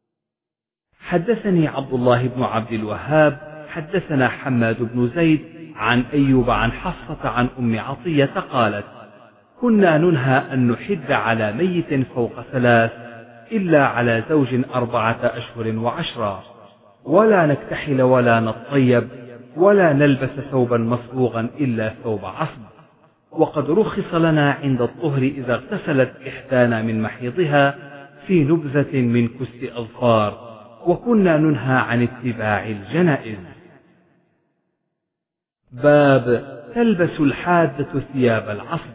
Speaker 1: حدثني عبد الله بن عبد الوهاب حدثنا حماد بن زيد عن أيوب عن حفصة عن أم عطية قالت: كنا ننهى أن نحد على ميت فوق 3 إلا على زوج 4 أشهر وعشرا، ولا نكتحل ولا نطيب ولا نلبس ثوبا مصبوغا إلا ثوب عصب. وقد رخص لنا عند الطهر إذا اغتسلت إحدانا من محيضها في نبذة من كس أظفار، وكنا ننهى عن اتباع الجنائز. باب تلبس الحادة ثياب العصب.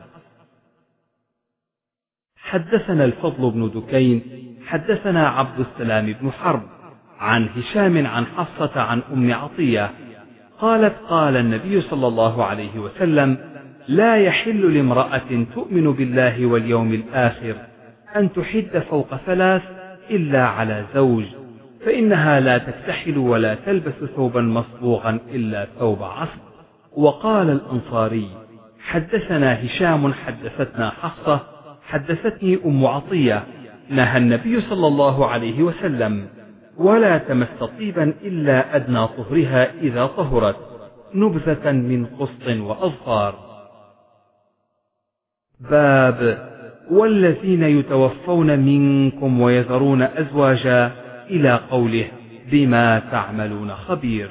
Speaker 1: حدثنا الفضل بن دكين حدثنا عبد السلام بن حرب عن هشام عن حفصة عن أم عطية قالت: قال النبي صلى الله عليه وسلم: لا يحل لامرأة تؤمن بالله واليوم الآخر أن تحد فوق 3 إلا على زوج، فإنها لا تكتحل ولا تلبس ثوبا مصبوغا إلا ثوب عصب. وقال الأنصاري: حدثنا هشام حدثتنا حفصة حدثتني أم عطية نهى النبي صلى الله عليه وسلم: ولا تمس طيبا إلا أدنى طهرها إذا طهرت، نبذة من قسط وأظفار. باب والذين يتوفون منكم ويذرون أزواجا إلى قوله: بما تعملون خبير.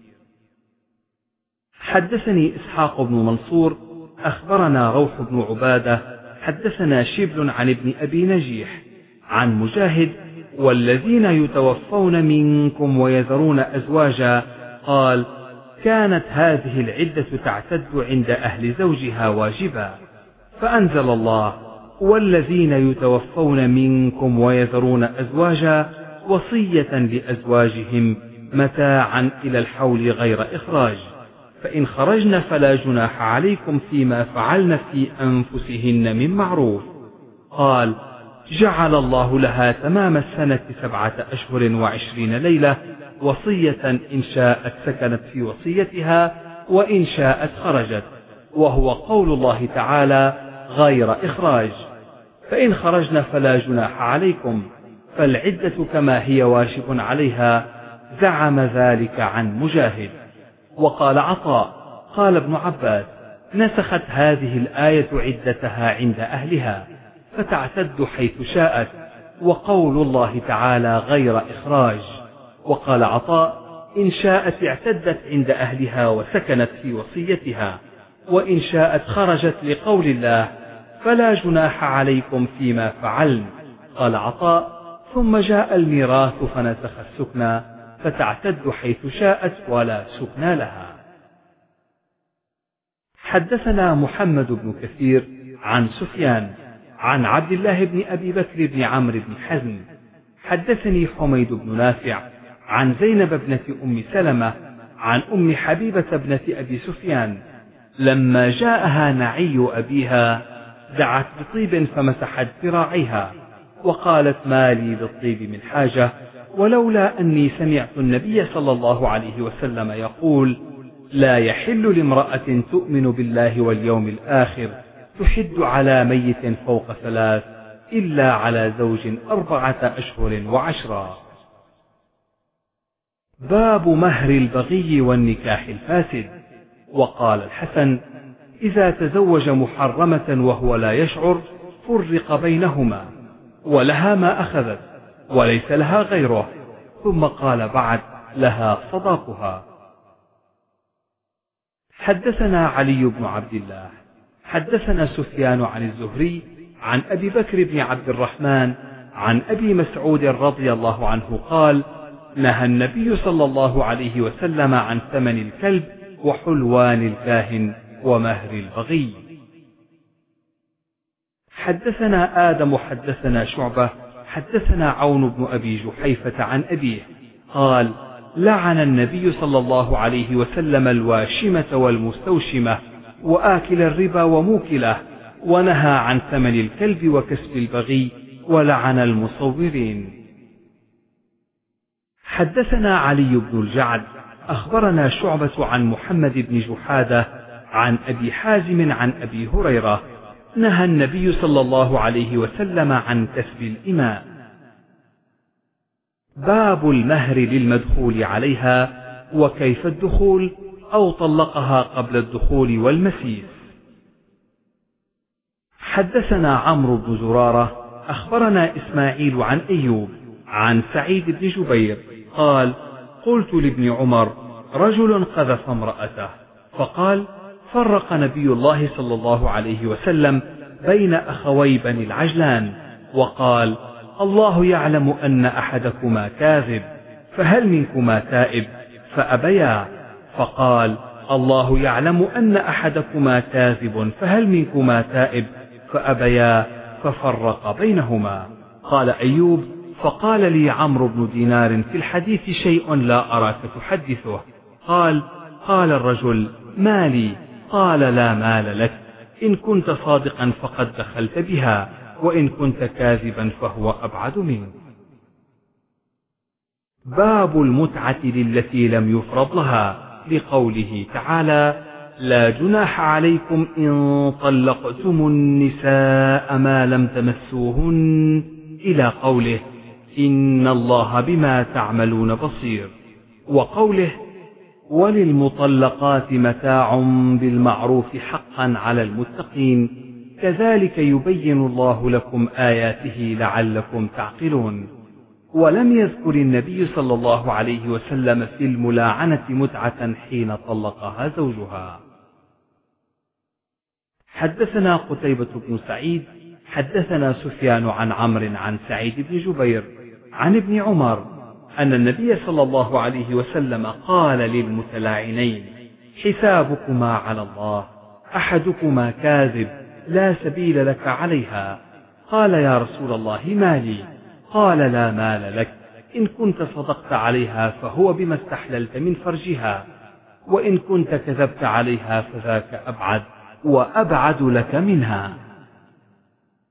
Speaker 1: حدثني إسحاق بن منصور أخبرنا روح بن عبادة حدثنا شبل عن ابن أبي نجيح عن مجاهد: والذين يتوفون منكم ويذرون أزواجا قال: كانت هذه العدة تعتد عند أهل زوجها واجبا، فأنزل الله: والذين يتوفون منكم ويذرون أزواجا وصية لأزواجهم متاعا إلى الحول غير إخراج، فإن خرجن فلا جناح عليكم فيما فعلن في أنفسهن من معروف. قال: جعل الله لها تمام السنة 7 أشهر و20 ليلة وصية، إن شاءت سكنت في وصيتها وإن شاءت خرجت، وهو قول الله تعالى: غير إخراج. فإن خرجن فلا جناح عليكم، فالعدة كما هي واجب عليها. زعم ذلك عن مجاهد. وقال عطاء: قال ابن عباس: نسخت هذه الآية عدتها عند أهلها فتعتد حيث شاءت، وقول الله تعالى: غير إخراج. وقال عطاء: إن شاءت اعتدت عند أهلها وسكنت في وصيتها، وإن شاءت خرجت لقول الله: فلا جناح عليكم فيما فعلن. قال عطاء: ثم جاء الميراث فنسخ السكنى فتعتد حيث شاءت ولا سكنى لها. حدثنا محمد بن كثير عن سفيان عن عبد الله بن أبي بكر بن عمرو بن حزم حدثني حميد بن نافع عن زينب ابنة أم سلمة عن أم حبيبة ابنة أبي سفيان لما جاءها نعي أبيها دعت بطيب فمسحت ذراعيها وقالت: ما لي بالطيب من حاجة، ولولا أني سمعت النبي صلى الله عليه وسلم يقول: لا يحل لامرأة تؤمن بالله واليوم الآخر تحد على ميت فوق 3 إلا على زوج 4 أشهر وعشرا. باب مهر البغي والنكاح الفاسد. وقال الحسن: إذا تزوج محرمة وهو لا يشعر فرق بينهما، ولها ما أخذت وليس لها غيره، ثم قال بعد: لها صداقها. حدثنا علي بن عبد الله حدثنا سفيان عن الزهري عن أبي بكر بن عبد الرحمن عن أبي مسعود رضي الله عنه قال: نهى النبي صلى الله عليه وسلم عن ثمن الكلب وحلوان الكاهن ومهر البغي. حدثنا آدم حدثنا شعبة حدثنا عون بن أبي جحيفة عن أبيه قال: لعن النبي صلى الله عليه وسلم الواشمة والمستوشمة وآكل الربا وموكله، ونهى عن ثمن الكلب وكسب البغي، ولعن المصورين. حدثنا علي بن الجعد أخبرنا شعبة عن محمد بن جحادة عن أبي حازم عن أبي هريرة: نهى النبي صلى الله عليه وسلم عن كسب الإماء. باب المهر للمدخول عليها وكيف الدخول، أو طلقها قبل الدخول والمسيس. حدثنا عمرو بن زرارة أخبرنا إسماعيل عن أيوب عن سعيد بن جبير قال: قلت لابن عمر: رجل قذف امرأته، فقال: فرق نبي الله صلى الله عليه وسلم بين أخوي بني العجلان، وقال: الله يعلم أن أحدكما كاذب، فهل منكما تائب؟ فأبيا. فقال: الله يعلم أن أحدكما كاذب، فهل منكما تائب؟ فأبيا، ففرق بينهما. قال أيوب: فقال لي عمرو بن دينار في الحديث شيء لا أراك تحدثه. قال الرجل: ما لي؟ قال: لا مال لك، إن كنت صادقا فقد دخلت بها، وإن كنت كاذبا فهو أبعد منك. باب المتعة للتي لم يفرض لها، لقوله تعالى: لا جناح عليكم إن طلقتم النساء ما لم تمسوهن، إلى قوله: إن الله بما تعملون بصير، وقوله: وللمطلقات متاع بالمعروف حقا على المتقين، كذلك يبين الله لكم آياته لعلكم تعقلون. ولم يذكر النبي صلى الله عليه وسلم في الملاعنة متعة حين طلقها زوجها. حدثنا قتيبة بن سعيد حدثنا سفيان عن عمرو عن سعيد بن جبير عن ابن عمر أن النبي صلى الله عليه وسلم قال للمتلاعنين: حسابكما على الله، أحدكما كاذب لا سبيل لك عليها. قال: يا رسول الله ما لي؟ قال: لا مال لك، إن كنت صدقت عليها فهو بما استحللت من فرجها، وإن كنت كذبت عليها فذاك أبعد وأبعد لك منها.